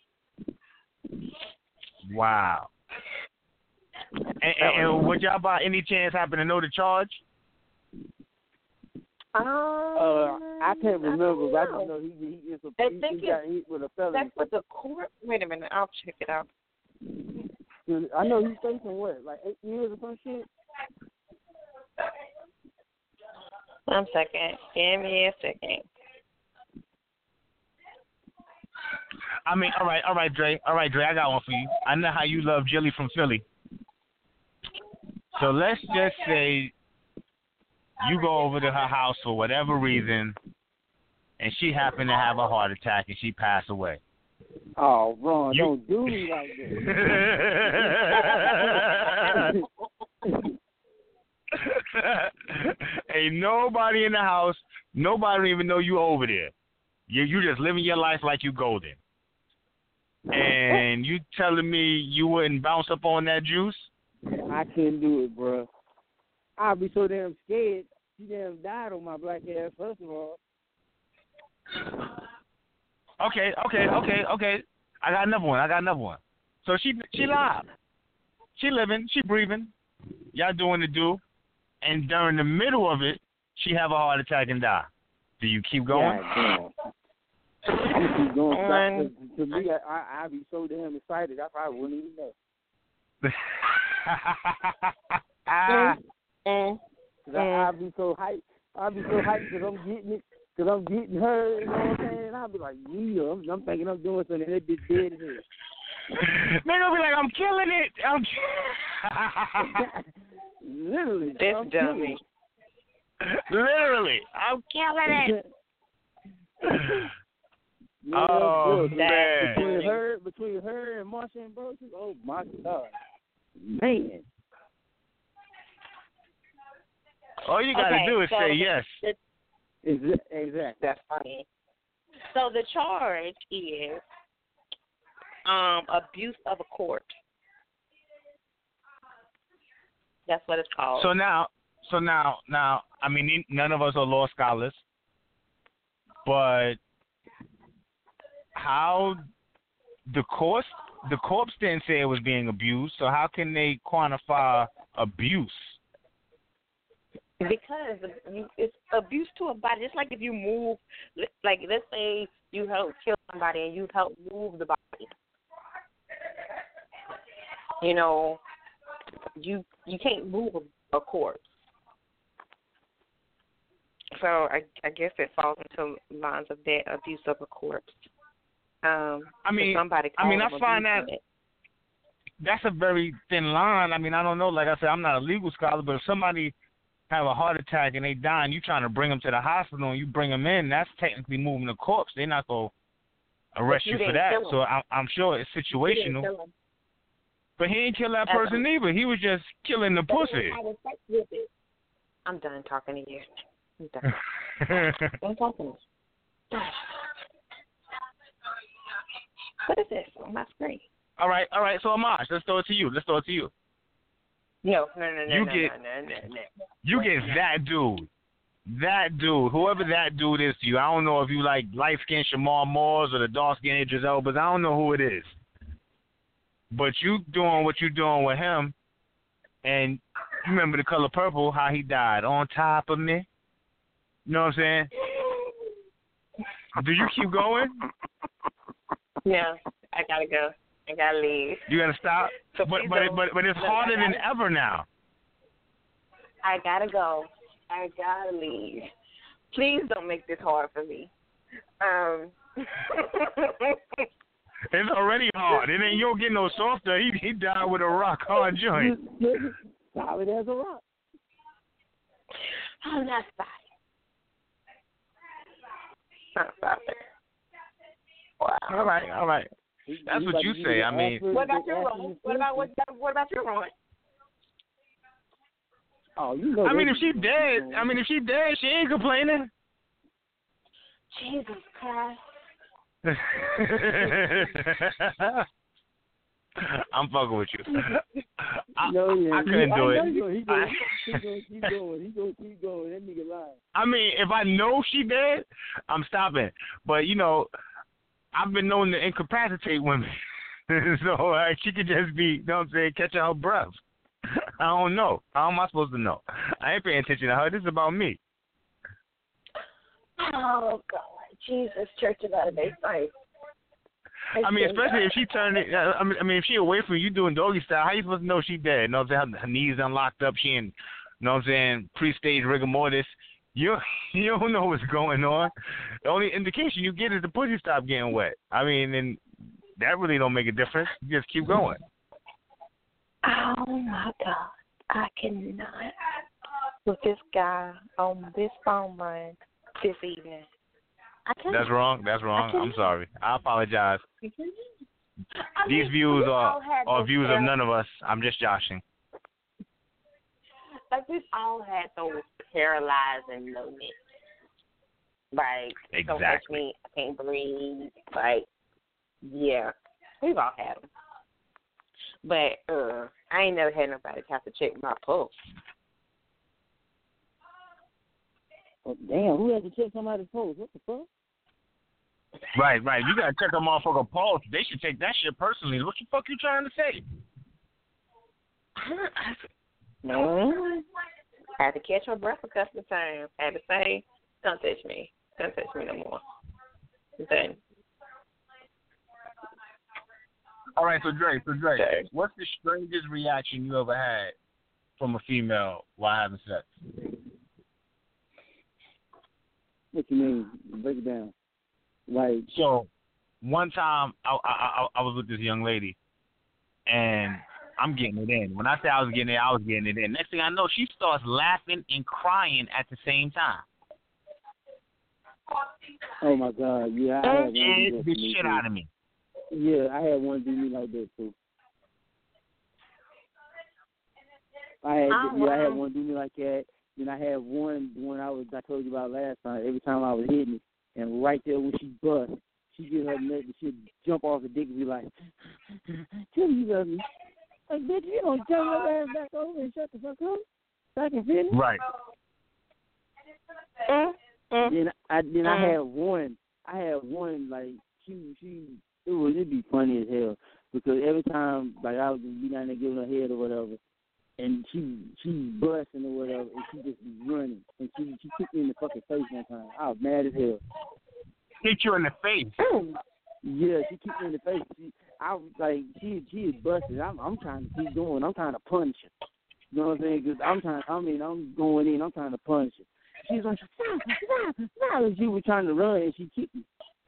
Wow. And, and, and would y'all by any chance happen to know the charge? Um, Uh, I can't remember, but I just know he he is a I he, think he got hit with a felony. That's what the court. Wait a minute. I'll check it out. I know he's facing what, like eight years or some shit. One second. Give me a second. I mean, all right, all right, Dre. All right, Dre, I got one for you. I know how you love Jilly from Philly. So let's just say you go over to her house for whatever reason, and she happened to have a heart attack and she passed away. Oh, Ron, You- don't do me like that. Ain't nobody in the house. Nobody don't even know you over there. You you just living your life like you golden. And you telling me you wouldn't bounce up on that juice? I couldn't do it, bro. I'd be so damn scared. She damn died on my black ass, first of all. Okay, okay, okay, okay. I got another one. I got another one. So she she live. She living. She breathing. Y'all doing the do. And during the middle of it, she have a heart attack and die. Do you keep going? God damn. I'm gonna keep going. Um, To me, I, I, I'd be so damn excited, I probably wouldn't even know. Mm. Cause I, I'd be so hyped. I'd be so hyped because I'm getting it. Because I'm getting her, you know what I'm saying? I'd be like, yeah, I'm, I'm thinking I'm doing something, and that bitch dead as hell. Man, I'll be like, I'm killing it. I'm Literally. This I'm dummy. literally, I'm killing it. Yeah, Oh, bro, man. Between her, between her and Marsha and Ambrosius, oh my God. Man. All you got to Okay, do is so say yes. Exa- Exactly. That's funny. So the charge is um, abuse of a corpse. That's what it's called. So now, so now, now, I mean, none of us are law scholars, but how the corpse, the corpse didn't say it was being abused, so how can they quantify abuse? Because you, it's abuse to a body. Just like if you move, like let's say you help kill somebody and you help move the body. You know, you you can't move a, a corpse. So I, I guess it falls into lines of that, abuse of a corpse. Um, I mean, somebody I mean, I them find that abusing it. that's a very thin line. I mean, I don't know. Like I said, I'm not a legal scholar, but if somebody have a heart attack and they die and you trying to bring them to the hospital and you bring them in, that's technically moving the corpse. They're not going to arrest you you, for didn't that. kill 'em. So I'm, I'm sure it's You didn't situational. kill 'em. But he ain't kill that That's person a- either. He was just killing the pussy. I'm done talking to you. I'm done. I'm talking. What is this on my screen? All right, all right. So Amash, let's throw it to you. Let's throw it to you. No, no, no, no, You no, get- no, no, no, no. You get that dude. That dude, whoever that dude is to you. I don't know if you like light-skinned Shamar Moores or the dark-skinned Idris Elba. I don't know who it is. But you doing what you doing with him, and you remember The Color Purple, how he died on top of me. You know what I'm saying? Do you keep going? No, I gotta go. I gotta leave. You gotta stop. So But please but don't- but but it's Look, harder I than gotta- ever now. I gotta go. I gotta leave. Please don't make this hard for me. Um. It's already hard. It ain't you don't get no softer. He he died with a rock hard joint. Solid as a rock. I'm not sorry. Not sorry. Wow. All right, all right. He- That's he what about you to say, get I mean- Ashford What about with your Ashford Ron? and What about what? Simpson. What about your Ron? Oh, you know. I mean, that- if she dead, I mean, if she dead, she ain't complaining. Jesus Christ. I'm fucking with you. I, No, yeah. I couldn't do I know it. you- He going I- he going keep going. He going keep going. That nigga lying. I mean, if I know she dead, I'm stopping. But you know, I've been known to incapacitate women, so uh, she could just be, you know what I'm saying, catching her breath. I don't know. How am I supposed to know? I ain't paying attention to her. This is about me. Oh God, Jesus, Church of Latter-day Saints. I mean, especially if she turned it. I mean, I mean, if she away from you doing doggy style, how you supposed to know she dead? You know what I'm saying? Her knees unlocked up. She in, you know what I'm saying, pre-stage rigor mortis. You you don't know what's going on. The only indication you get is the pussy stop getting wet. I mean, and that really don't make a difference. You just keep going. Oh my God, I cannot with this guy on this phone line this evening. I can't. That's wrong. That's wrong. I'm sorry. I apologize. I These mean, views we are all had are those views of par- none of us. I'm just joshing. Like we've all had those paralyzing moments. Like don't touch Exactly. me, I can't breathe. Like yeah, we've all had them. But uh, I ain't never had nobody have to check my pulse. Oh, damn, who has to check somebody's pulse? What the fuck? Right, right. You gotta check a motherfucker pulse. They should take that shit personally. What the fuck you trying to say? No. I had to catch my breath a couple of times. I had to say, don't touch me. Don't touch me no more. Then, All right, so Dre, so Dre, Okay. what's the strangest reaction you ever had from a female while having sex? What you mean? Break it down. Like, So, one time I, I I I was with this young lady, and I'm getting it in. When I say I was getting it, I was getting it in. Next thing I know, she starts laughing and crying at the same time. oh my God, yeah, I had one do And that the to me, shit too. out of me. Yeah, I had one do me like that too. I had Oh, yeah, I had wow. one do me like that. Then I had one one I was I told you about last time. Every time I was hitting it, and right there when she bust, she get her neck and she'd jump off the dick and be like, "Tell me you love me." Like, bitch, you don't tell her ass back over and shut the fuck up. So I can finish. Right. Mm, mm, Then I then I Mm. had one. I had one like she she it was it'd be funny as hell because every time like I would just be down there giving her head or whatever, and she she busting or whatever, and she just be running, and she she kicked me in the fucking face one time. I was mad as hell. Hit you in the face. Yeah, she kicked me in the face. She, I was like, she she is busted. I'm I'm trying to keep going. I'm trying to punch her. You know what I'm saying? Cause I'm trying. I mean, I'm going in. I'm trying to punch her. She's like, stop, stop, stop. And she was trying to run, and she kicked me.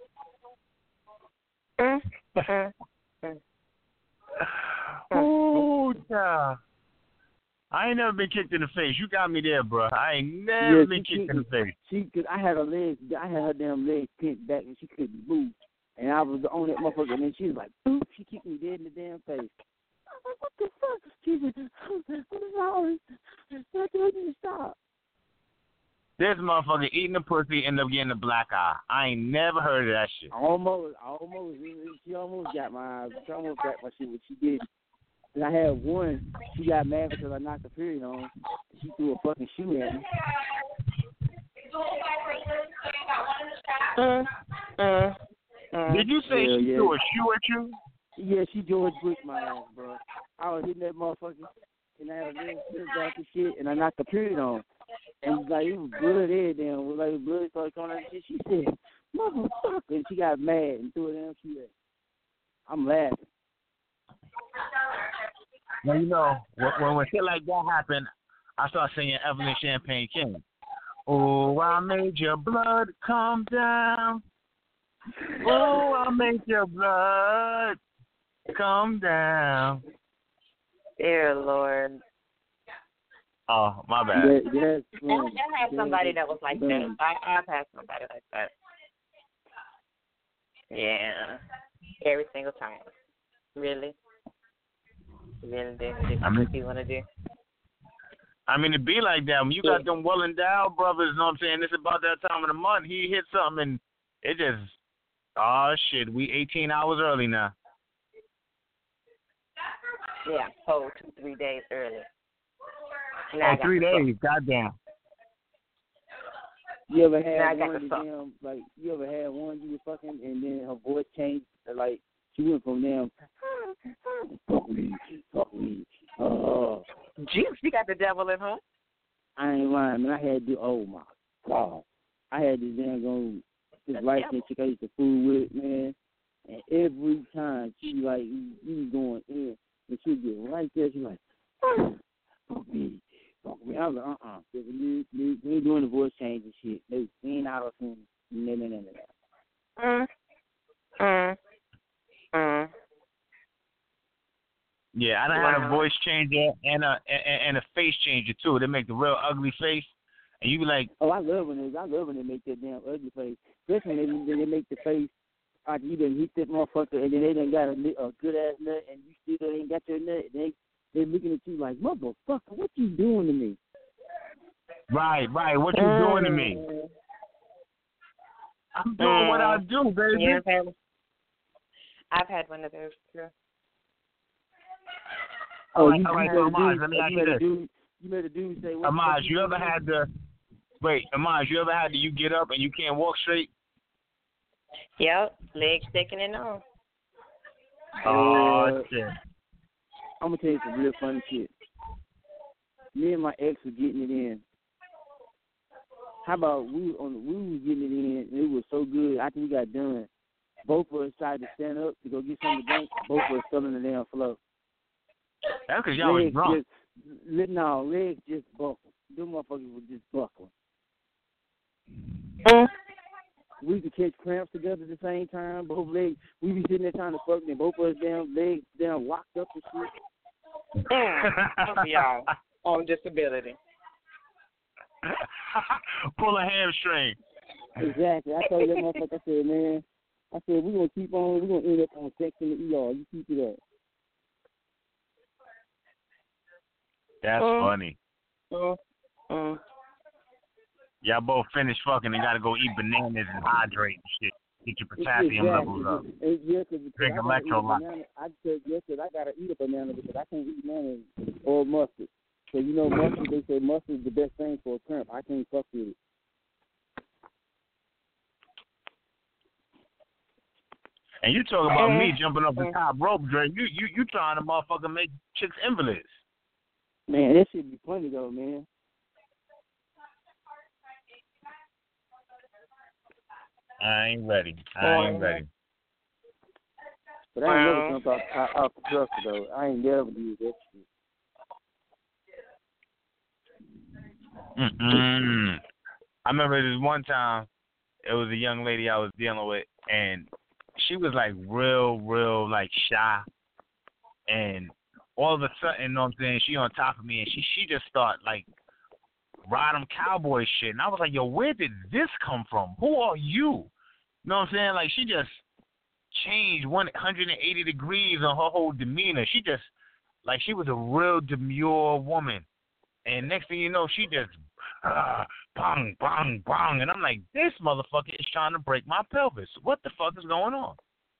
mm, mm, mm. Oh, yeah. I ain't never been kicked in the face. You got me there, bro. I ain't never Yeah, been she kicked in the face. She, cause I had her legs, I had her damn legs pinned back, and she couldn't move. And I was on that motherfucker, and then she was like, boop, she kicked me dead in the damn face. I was like, what the fuck? She said, I'm sorry. I told you to stop. This motherfucker eating the pussy end up getting a black eye. I ain't never heard of that shit. Almost, almost, she almost got my eyes. She almost got my shit, but she didn't. And I had one, she got mad because I knocked the period on. She threw a fucking shoe at me. Mm, mm, mm. Did you say Yeah, she yeah. threw a shoe at you? Yeah, she George Bush my ass, bro. I was hitting that motherfucker, and I had a little slip back and shit, and I knocked the period on. And like it was blood everything. It was like blood started coming out and shit. She said, "Motherfucker," and she got mad and threw it down. She said, I'm laughing. Well, you know, when, when shit like that happened, I started singing Evelyn Champagne King. Oh, I made your blood come down. Oh, I made your blood come down. Dear Lord. Oh, my bad. Yeah, yes, I, man. I had somebody that was like that. I, I've had somebody like that. Yeah. Every single time. Really? Really, this is I mean- what you want to do? I mean, it be like that. When you got them well endowed brothers, you know what I'm saying? It's about that time of the month. He hit something and it just, oh, shit. We eighteen hours early now. Yeah, oh, two, three days early. Now I Oh, got three the days. Goddamn. You ever Now I had got one the that fuck. damn, like, you ever had one you was fucking and then her voice changed, like, she went from them, fuck me, fuck me, oh. Jeez, you got the devil in her. I ain't lying, man. I had to, oh my God. I had this damn go, this light skinned chick I used to fool with, man. And every time she, like, we was going in, and she'd get right there, she like, ah, fuck me, fuck me. I was like, uh-uh. We, we, we ain't doing the voice change and shit. No, we ain't out of tune. No, no, no, no, no. Mm. Mm. Mm. Yeah, I done Wow. had a voice changer and a and, and a face changer too. They make the real ugly face, and you be like, Oh, I love when they, I love when they make that damn ugly face. Especially when they, they make the face like you done hit that motherfucker, and then they done got a, a good ass nut, and you still ain't got your nut. They they looking at you like, motherfucker, what you doing to me? right, right, what you doing to me? I'm doing what I do, baby. Yeah, I've had, I've had one of those too. Oh, All right, you, all you right, made so a Amaz, dude, let me you ask you made a this. dude, you made a dude say, what the Amaz, fuck you ever doing? had the wait, Amaz, you ever had the you get up and you can't walk straight? Yep, legs sticking and all. Oh Uh, shit. I'm gonna tell you some real funny shit. Me and my ex were getting it in. How about we on we was getting it in and it was so good after we got done. Both of us tried to stand up to go get something to drink. Both of us fell on the damn floor. That's because y'all was Legs drunk. just, no, legs just buckled. Them motherfuckers were just buckling. Mm. We could catch cramps together at the same time. Both legs, we be sitting there trying to fuck, and both of us damn legs down locked up and shit. Mm. Both of y'all on disability. Pull a hamstring. Exactly. I told that motherfucker, I said, man, I said, we're going to keep on, we're going to end up on sex in the E R. You keep it up. That's Mm. funny. Mm. Mm. Y'all both finished fucking and gotta go eat bananas and hydrate and shit. Get your potassium Exactly. levels up. And yeah, cause, cause Drink I gotta eat a electrolytes. banana. I said yes, cause I gotta eat a banana because I can't eat mayonnaise or mustard. So you know, mustard. They say mustard is the best thing for a cramp. I can't fuck with it. And you talking about me Mm. jumping up the Mm. top rope, Dre. You you you trying to motherfucker make chicks invalids. Man, that shit be funny though, man. I ain't ready. I ain't ready. But I ain't Wow. never jumped off, off, off the dresser though. I ain't never used that shit. Mm-mm. I remember this one time, it was a young lady I was dealing with, and she was like real, real like shy, and all of a sudden, you know what I'm saying, she on top of me, and she she just started like riding cowboy shit, and I was like, yo, where did this come from? Who are you? You know what I'm saying? Like she just changed one hundred eighty degrees on her whole demeanor. She just like she was a real demure woman. And next thing you know, she just uh, bang, bang, bang. And I'm like, this motherfucker is trying to break my pelvis. What the fuck is going on?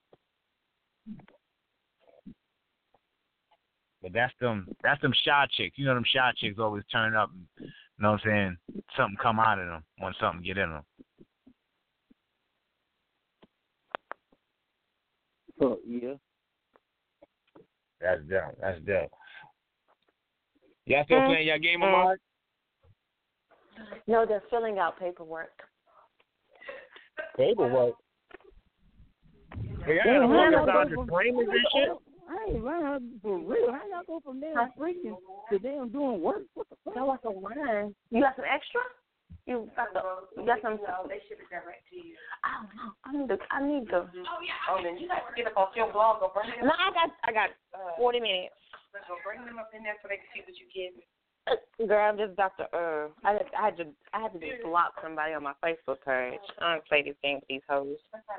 But that's them that's them shy chicks. You know them shy chicks always turn up and, you know what I'm saying, something come out of them when something get in them. Oh yeah. That's dope. That's dope. Y'all still Mm. playing y'all game of Mm. Mark? No, they're filling out paperwork. Paperwork. Hey, y'all Damn, gotta how work y'all out go the from- trainers and shit. I ain't lying for real. How y'all go from damn freaking to damn doing work? What the fuck? That was a one. You got some extra? You got the, you got some? No, they ship it direct to you. I don't know. I need to. I need to. Oh yeah. Oh, then you have to get up off your blog or bring them. No, I got. I got forty minutes. So bring them up in there so they can see what you get. Uh, Girl, I'm just Doctor Uh, I had, I had to. I had to just block somebody on my Facebook page. I don't play these games with these hoes.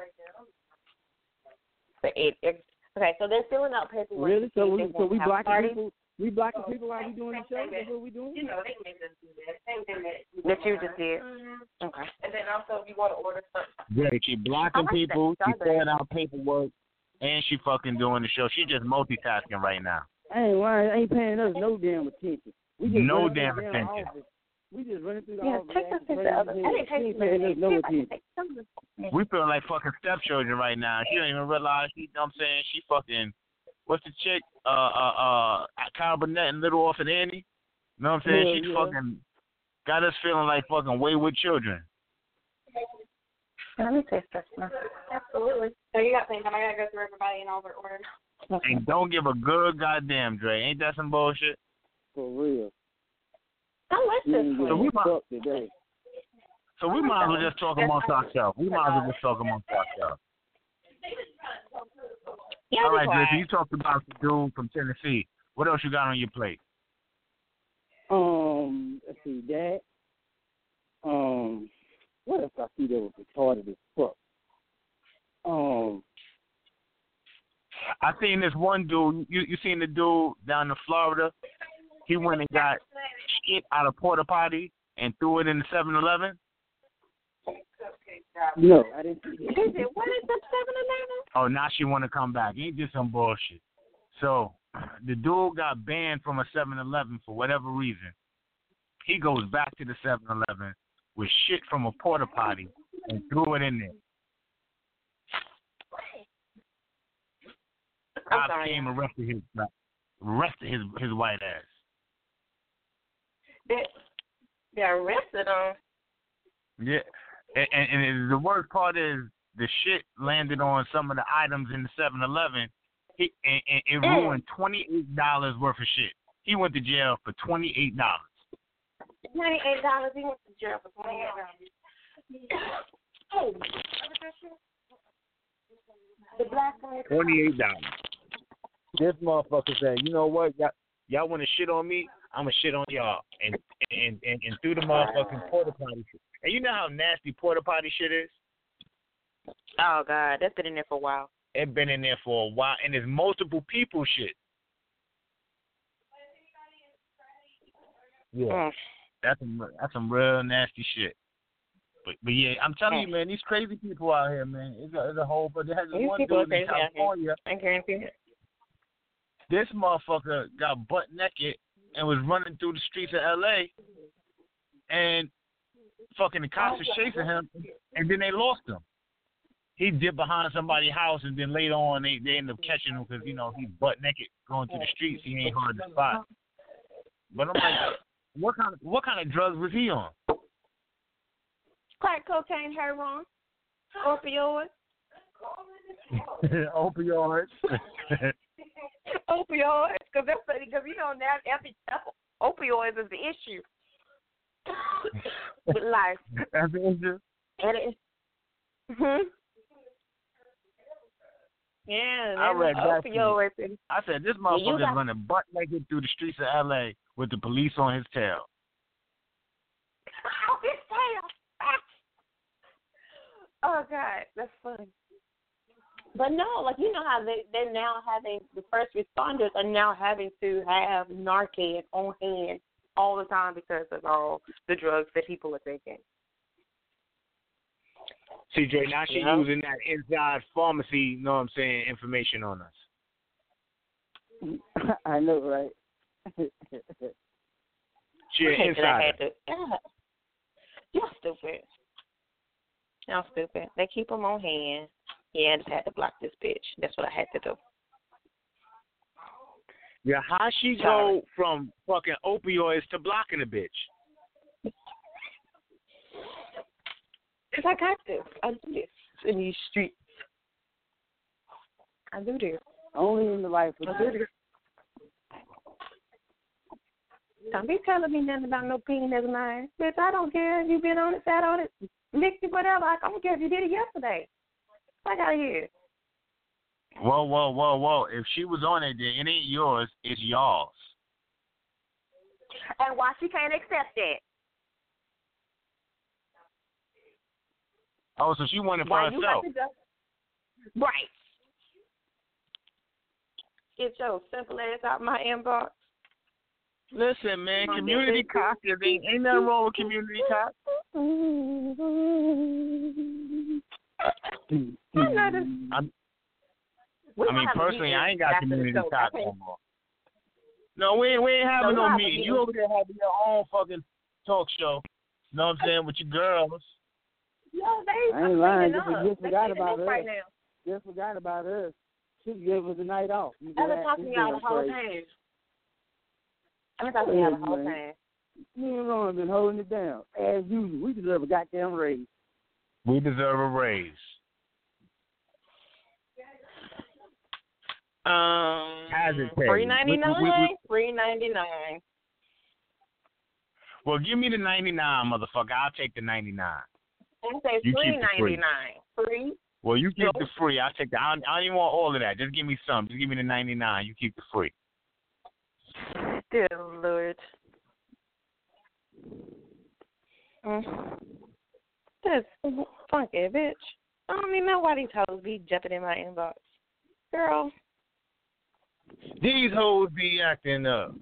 But it, it, okay, so they're filling out paperwork. Really? So to see we if they so want we to have blocking parties. people? We blocking people while we doing the show? That's what we doing? You know, they make us do that. Same thing that That you just did. Mm-hmm. Okay. And then also, if you want to order something, Great. She blocking I like that. people, she Strawberry. filling out paperwork, and she fucking doing the show. She just multitasking right now. I ain't lying. Ain't paying us no damn attention. We just No running through damn the attention. office. We just running through the Yeah, office. take us acting to the crazy other. as I hell. didn't She take ain't paying us no See if I can attention. take some of this. We feel like fucking stepchildren right now. She don't even realize, she, you know what I'm saying, she fucking, what's the chick? Uh, uh, uh, Kyle Burnett and Little Orphan Annie? You know what I'm saying? Yeah, she yeah. fucking got us feeling like fucking wayward children. Let me taste this one. Absolutely. So you got things. I gotta go through everybody and all their orders. And don't give a good goddamn, Dre. Ain't that some bullshit? For real. I like We this ain't one. So getting we might- fucked today. So we might as well just talk amongst ourselves. We might as well just talk amongst ourselves. Yeah, All be right, quiet. Dre, you talked about the dude from Tennessee. What else you got on your plate? Um, let's see that. Um, what else I see that was retarded as fuck? Um, I seen this one dude. You you seen the dude down in Florida? He went and got shit out of porta potty and threw it in the seven eleven. no, I didn't see that. Is it what is the seven eleven? Oh, now she want to come back. Ain't this some bullshit? So the dude got banned from a seven eleven for whatever reason. He goes back to the seven eleven with shit from a porta potty and threw it in there. I'm Cops sorry. came and arrested his arrested his his white ass. They, they arrested him. Yeah, and, and, and the worst part is the shit landed on some of the items in the seven eleven. He and, and it Mm. ruined twenty eight dollars worth of shit. He went to jail for twenty eight dollars. Twenty-eight dollars. He went to jail for twenty-eight dollars. The black guy. Twenty eight dollars. This motherfucker said, you know what, y'all, y'all want to shit on me? I'ma shit on y'all, and and and, and through the motherfucking porta potty shit. And you know how nasty porta potty shit is? Oh God, that's been in there for a while. It been in there for a while, and there's multiple people shit. Yeah, Mm. that's some that's some real nasty shit. But but yeah, I'm telling you, man, these crazy people out here, man. It's a, it's a whole. But there's These one people are dude in crazy out here. California. I guarantee it. This motherfucker got butt naked and was running through the streets of L A. And fucking the cops were chasing him, and then they lost him. He dipped behind somebody's house, and then later on they they ended up catching him because you know he's butt naked going through the streets. He ain't hard to spot. But I'm like, what kind of what kind of drugs was he on? Crack cocaine, heroin, opioids. Opioids. Opioids, because that's because you know now every opioids is the issue with life. That's the issue. And it, hmm Yeah, I read that. opioids. And, I said this Yeah, motherfucker's you got- running butt naked through the streets of L A with the police on his tail. oh, his tail. Oh God, that's funny. But no, like you know how they they're now having the first responders are now having to have Narcan on hand all the time because of all the drugs that people are taking. See, Dre, now she's Yeah. using that inside pharmacy, you know what I'm saying, information on us. I know, right? She an I hate that I insider. had to- God. Y'all stupid. Y'all stupid. They keep them on hand. Yeah, I just had to block this bitch. That's what I had to do. Yeah, how she Sorry. go from fucking opioids to blocking a bitch? Because I got this. I do this in these streets. I do this. Only in the life of I do this. Don't be telling me nothing about no penis of mine. Bitch, I don't care if you been on it, sat on it, licked it, whatever. I don't care if you did it yesterday. I got here. Whoa, whoa, whoa, whoa. If she was on it, then it ain't yours, it's y'all's. And why she can't accept that? Oh, so she wanted for Why you herself. got to go? Right. Get your simple ass out my inbox. Listen, man, Come on, community baby. cops, ain't, ain't nothing wrong with community cops. I'm not a, I'm, we I don't mean, have a personally, meeting I ain't got after the community show. cops Okay. no more. No, we ain't, we ain't having No, no we have a meeting. meeting. You over there having your own fucking talk show. You know what I'm saying, with your girls. No, they I ain't lying. cleaning Just, up. just They forgot cleaning about up us. right now. Just forgot about us. She gave us a night off. You I've go been out, talking to this y'all damn the whole crazy. time. I've been talking to y'all the whole Man. time. Me and Lauren been holding it down. As usual. We deserve a goddamn raise. We deserve a raise. Um, How's it pay? Three ninety We- we- we- nine. Three ninety nine. Well, give me the ninety-nine, motherfucker. I'll take the ninety-nine. I say You three keep the free. ninety nine. Three. Well, you keep Nope. the free. I'll take the. I don't, I don't even want all of that. Just give me some. Just give me the ninety-nine. You keep the free. Dear Lord. Mm. That's funky, bitch. I don't even know why these hoes be jumping in my inbox. Girl. These hoes be acting up.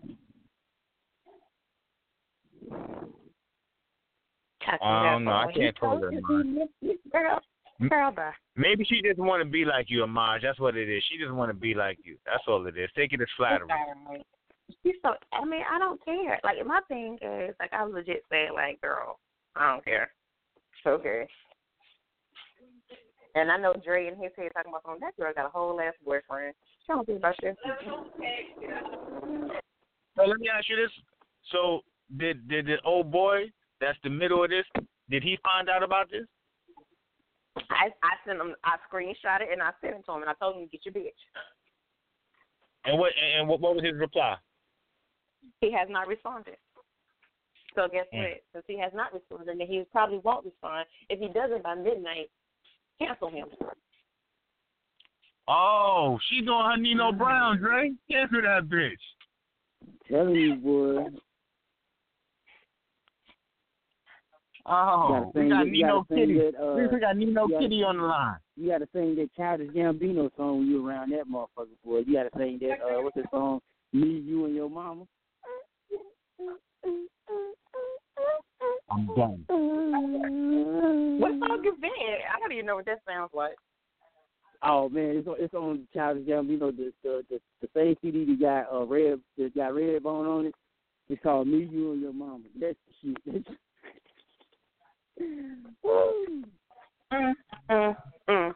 I don't know. I can't call her mine. Girl. Girl, bye. Maybe she just want to be like you, Amaj. That's what it is. She just want to be like you. That's all it is. Take it as flattery. She's so, I mean, I don't care. Like, my thing is, like, I legit say, like, girl, I don't care. It's okay. And I know Dre in his head talking about, oh, that girl got a whole ass boyfriend. She don't think about shit. So let me ask you this. So did did the old boy that's the middle of this, did he find out about this? I I sent him, I screenshot it and I sent it to him and I told him to get your bitch. And what and what, what was his reply? He has not responded. So guess Mm. what? Since he has not responded, then he probably won't respond. If he doesn't by midnight, cancel him. Oh, she doing her Nino Brown, Dre. Cancel that bitch. Telling you, boy. Oh, gotta we sing got it- you Nino gotta sing Kitty. that, uh, we got Nino you gotta- Kitty on the line. You gotta sing that Childish Gambino song when you around that motherfucker, boy. You gotta sing that, uh, what's that song? Me, You, and Your Mama. I'm done. What song is that? I don't even know what that sounds like. Oh man, it's on, it's on Childish Gambino. The the the, the same C D that got uh, red that got Redbone on it. It's called Me, You, and Your Mama. That's the shit. Woo. Mm, mm, mm.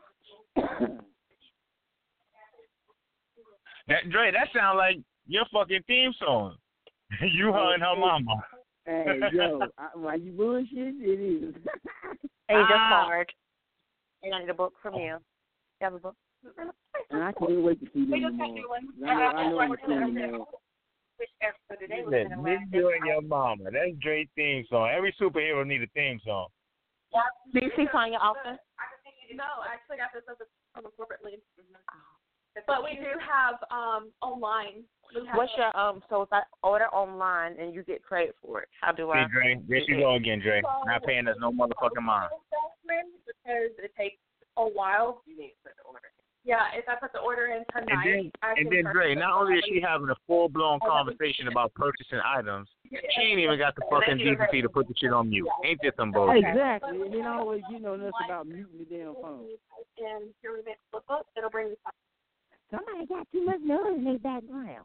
That Dre, that sounds like your fucking theme song. You, her, and her mama. Hey yo, I, while you bullshit, it is. Hey, just Ah. hard. And I need a book from you. You have a book? And I can't wait to see We them just got tomorrow. new ones. I know, I know I'm seeing them tomorrow. Which episode today was Listen, in the me, last you, and your mama. That's Dre's theme song. Every superhero need a theme song. Do you see Tanya often? No, I actually got this as a, from a corporate lead. But we do have um online. We have What's your um? So if I order online and you get credit for it, how do I? See, Dre, there you go again, Dre. Not paying us no motherfucking mind. because it takes a while. You need to put the order. Yeah, if I put the order in And tonight, then, I and can then Dre, purchase not it only is online. she having a full-blown conversation about purchasing items, she ain't even got the fucking decency to put the shit on mute. Ain't this some bullshit? Exactly, and then always you know nothing about muting the damn phone. And here we make flip up. It'll bring the Somebody got too much noise in their background.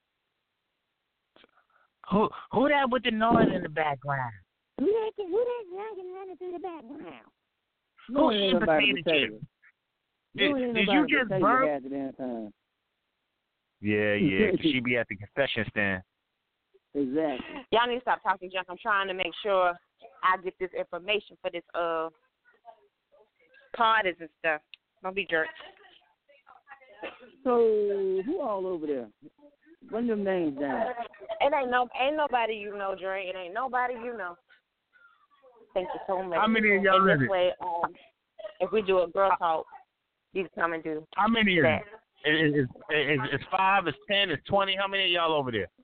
Who who that with the noise in the background? Who that, who that dragon running through the background? No, Who's ain't nobody sympathetic? protect you. Did, No, ain't did you nobody just protect you burp? half the damn time. Yeah, yeah, 'cause she be at the confession stand. Exactly. Y'all need to stop talking junk. I'm trying to make sure I get this information for this uh parties and stuff. Don't be jerks. So who all over there? Run them names down. It ain't no ain't nobody you know, Dre. It ain't nobody you know. Thank you so much. How many of y'all And live this it? way, um, if we do a girl talk, you can come and do How many is that. it? Is is is is five? Is ten? Is twenty? How many of y'all over there?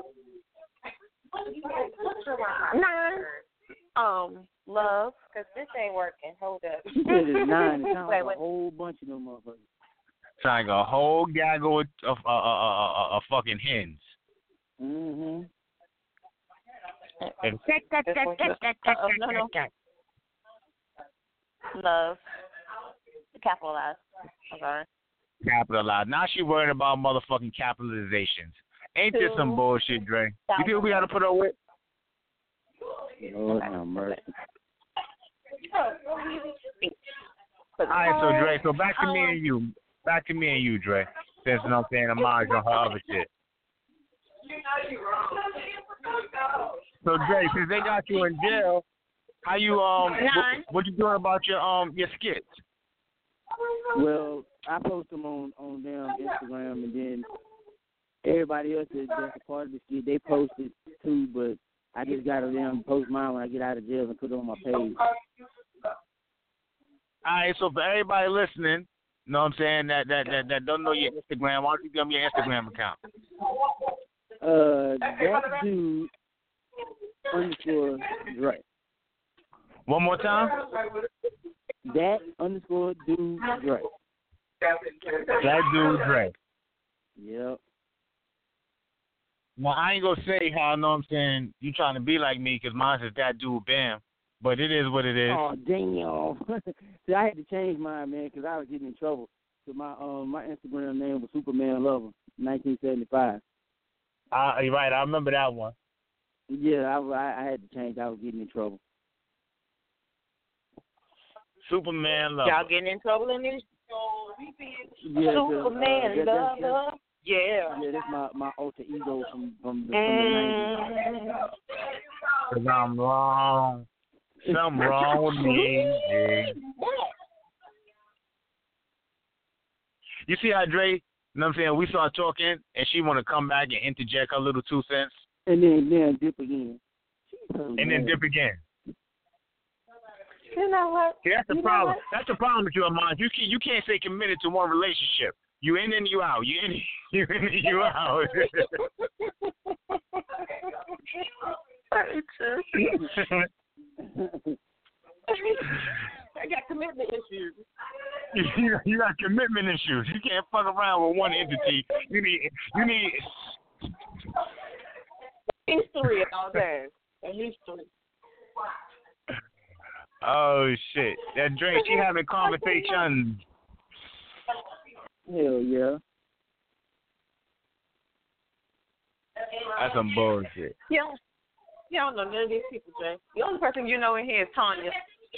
Nine. Um, love, because this ain't working. Hold up. She said it's nine. It sounds Wait, like wait. a whole bunch of them motherfuckers. Sound like a whole gaggle of of uh, uh, uh, uh, uh, fucking hens. Mm-hmm. And Uh-oh, no, no. Love. Capitalize. I'm sorry. capitalized. Now she worried about motherfucking capitalizations. Ain't this some bullshit, Dre? You think we gotta put her with? Lord have mercy. All right, so Dre, so back to me and you. Back to me and you, Dre. Since, you know what I'm saying, Amaj on her other shit. So, Dre, since they got you in jail, how you, um, what, what you doing about your, um, your skits? Well, I post them on, on them Instagram, and then everybody else that, that's a part of the skit, they post it too, but I just got to them post mine when I get out of jail and put it on my page. All right, so for everybody listening, you know what I'm saying, that, that, that, that don't know your Instagram, why don't you give them your Instagram account? Uh, that dude underscore Dre. One more time? That underscore dude Dre. That dude Dre. Yep. Well, I ain't gonna say how, you know what I'm saying, you trying to be like me, because mine is that dude Bam. But it is what it is. Oh, damn. See, I had to change mine, man, because I was getting in trouble. So my um my Instagram name was Superman Lover, nineteen seventy-five. Uh, you're right, I remember that one. Yeah, I, I, I had to change. I was getting in trouble. Superman Lover. Y'all getting in trouble in this? Yeah, 'cause, Superman uh, that, that's, lover. Yeah. Yeah, that's my, my alter ego from, from, the, from the nineties. Because I'm wrong. Something wrong with me. Yeah. You see how Dre, you know what I'm saying, we start talking, and she want to come back and interject her little two cents. And then, then dip again. And then dip again. You know what? See, that's the You know problem. what? That's the problem with you, Amon. You can't, you can't stay committed to one relationship. You in and you out. You in, you in and you out. I got commitment issues. you, you got commitment issues. You can't fuck around with one entity. You need, you need. History at all times. A history. Oh shit. That Dre, she having conversations. Hell yeah. That's some bullshit. You don't, you don't know none of these people, Jay. The only person you know in here is Tanya.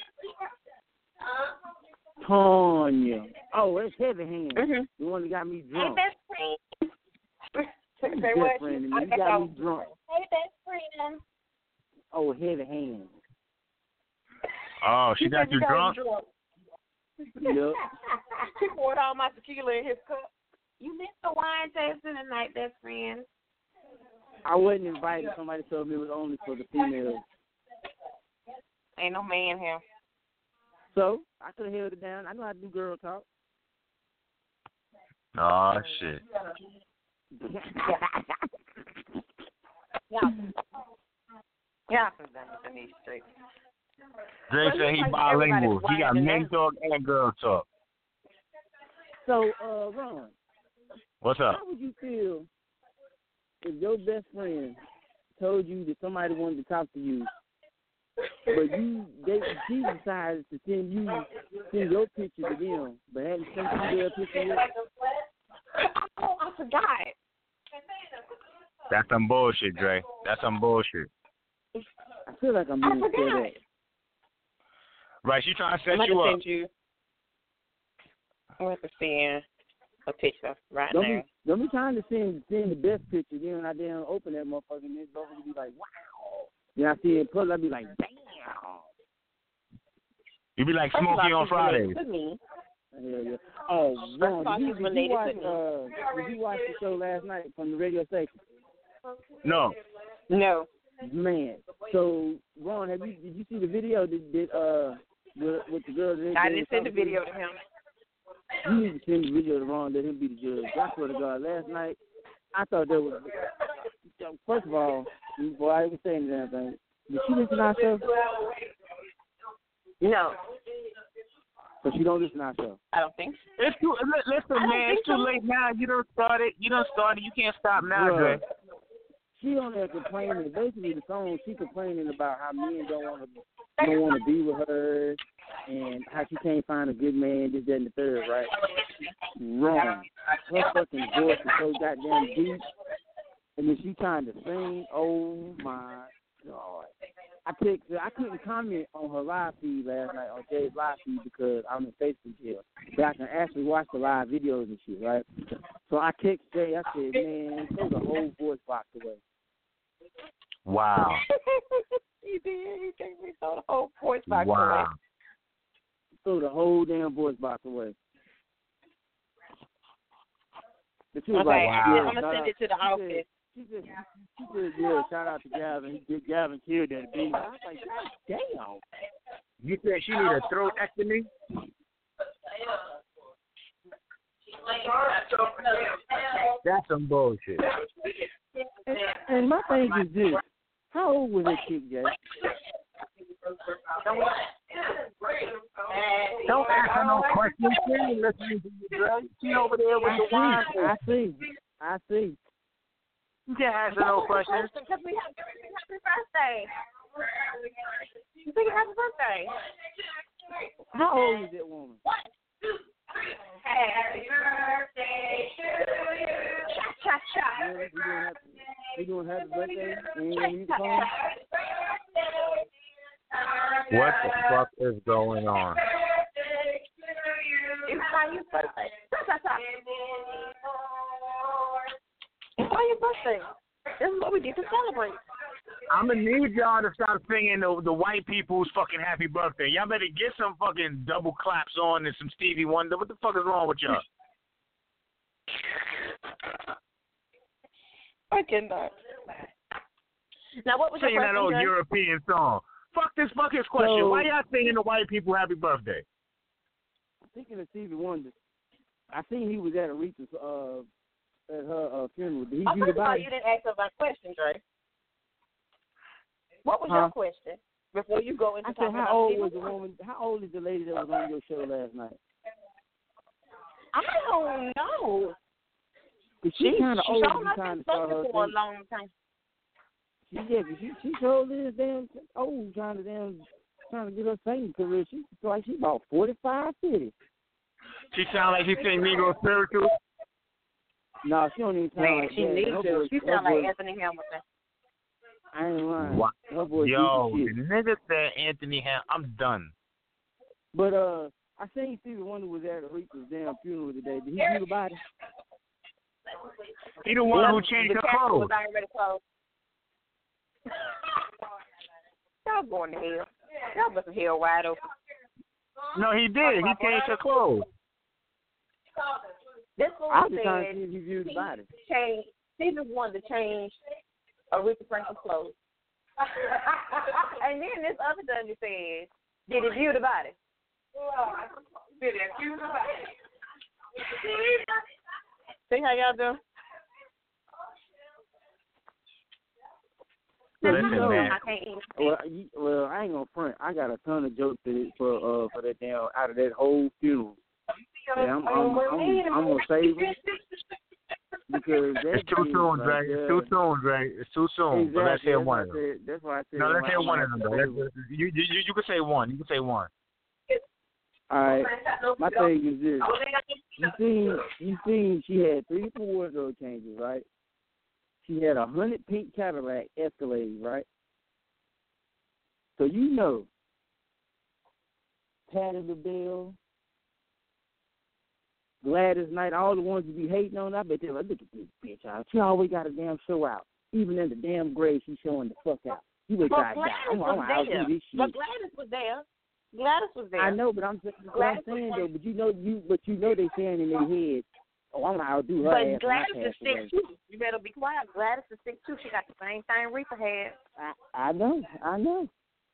Tanya. Oh, it's Heavy Hand. Mm-hmm. The one that got me Hey, drunk. best friend. Say He's what? best friend to me. He got me drunk. Hey, best friend. Oh, Heavy Hand. Oh, she He got said you drunk? drunk. Yep. He poured all my tequila in his cup. You missed the wine tasting tonight, best friend. I wasn't invited. Somebody told me it was only for the females. Ain't no man here. So, I could have held it down. I know how to do girl talk. Oh shit. Yeah. Yeah, I'm done with these streets. Dre said he bilingual. He got men talk and girl talk. So, uh, Ron, What's up? how would you feel if your best friend told you that somebody wanted to talk to you, but you they she decided to send you send your picture to them, but hadn't sent you their picture yet? Oh, I forgot. That's some bullshit, Dre. That's some bullshit. I feel like I'm I being set forgot. up. Right, she trying to I'm set about you to up. send you. I'm going to send a picture right Don't now. be, don't be trying to send send the best picture, then I damn open that motherfucker and this motherfucker be like, wow. Then I see it pull, I be like, damn. You be like First of all, Smokey on she's Fridays. related to me. Hell yeah. Oh, Ron, First of all, did you, she's did you related watch to me. uh did you watch the show last night from the radio station? No. No. Man, so Ron, have you did you see the video that did uh with, with the girls? That I they didn't were send the talking video to him. to? You need to send the video to Ron, let him be the judge. I swear to God, last night I thought that was first of all, before I even say anything, did she listen to our show? No. So she don't listen to our show. I don't think so. It's too li- listen, I don't man. think It's too so. late now. You done started. You done started. You can't stop now, Bruh, Dre. she on there complaining. Basically, the song she complaining about how men don't want to don't want to be with her, and how she can't find a good man. This, that, and the third. Right? Wrong. Her fucking voice is so goddamn deep, and then she trying to sing. Oh my God! I picked. I couldn't comment on her live feed last night on Jay's live feed because I'm in Facebook jail. But I can actually watch the live videos and shit, right? So I text Jay. I said, "Man, throw the whole voice box away." Wow. He did. He gave me so the whole voice box Wow. away. Throw the whole damn voice box away. But she was Okay, like, Wow. yeah, I'm gonna send it to the office. She said, she said, yeah, shout out to Gavin. He did Gavin killed that beat. I was like, God damn. You said she need a throatectomy? That's some bullshit. And, and my thing is this: how old was that chick, Jay? Don't ask her no questions. She ain't listening to you, Dre. She over there with the wine. I see. I see. You can't ask her no questions. Because we have happy birthday. You think happy birthday? How old is that woman? Happy birthday to you. Cha cha cha. Yeah, we doing happy, we doing happy birthday. And you gonna use the phone? What the fuck is going on? It's Tanya's birthday. Cha cha cha. It's Tanya's birthday. This is what we did to celebrate. I'm gonna need y'all to stop singing the, the white people's fucking happy birthday. Y'all better get some fucking double claps on and some Stevie Wonder. What the fuck is wrong with y'all? I cannot. Now, what was your Singing that question, old Dre? European song. Fuck this fucking question. So- Why y'all singing the white people happy birthday? Speaking of Stevie Wonder, I seen he was at Aretha's uh at her uh, funeral. Did he Oh, do first the of all, body? you didn't answer my question, Dre. What was Huh? your question before you go into I said, talking how about old Stevie was the Wonder? woman? How old is the lady that was on your show last night? I don't know. Cause She she kind of she old showed to be my trying to been start her spoken for a thing. long time. She yeah, she she told this damn old trying to damn trying to get her singing career. She like she about forty five, fifty. She sound like she sing Negro spiritual. No, she don't even sound Man, like she that. needs Her to. voice- She her sound like voice- Anthony Hamilton. I ain't lying. What? Her voice Yo, deep the as shit. nigga said Anthony Ham. I'm done. But uh, I seen Stevie Wonder was at Aretha's damn funeral today. Did he do the body? He the one who changed the her casket clothes. was already closed. Y'all going to hell. Y'all got some hell wide open. No, he did. He changed her clothes. This fool I was just trying to said see if he viewed the body. change. He just wanted to change Aretha Franklin's clothes. And then this other dummy said, did he view the body? Did he view the body? See how y'all do? Listen, you know, man. I can't eat. Well, you, well, I ain't gonna front. I got a ton of jokes for it, for uh for that damn out of that whole funeral. Yeah, I'm I'm I'm, I'm gonna save it because that It's too shit soon, right Dre. It's there- too soon, Dre. It's too soon. Exactly. But let's hear that's one why of I them. said, That's why I said. No, let's I'm hear one gonna of them, though. save Let's, it. you, you, you, you can say one. You can say one. All right. My thing is this: you seen, you seen, she had three, four wardrobe changes, right? She had a hundred pink Cadillac Escalade, right? So you know, Patti LaBelle, Gladys Knight, all the ones you be hating on. I bet they're like, look at this bitch out. She always got a damn show out. Even in the damn grave, she's showing the fuck out. You wait till I But die. I'm, Gladys I'm was out there. do this shit. But Gladys was there. Gladys was there. I know, but I'm just what I'm saying though. But you know, you but you know they saying in their head, "Oh, I'm gonna outdo her." But ass Gladys when I is pass six away. two. You better be quiet. Gladys is six two. She got the same thing Rita had. I, I know, I know.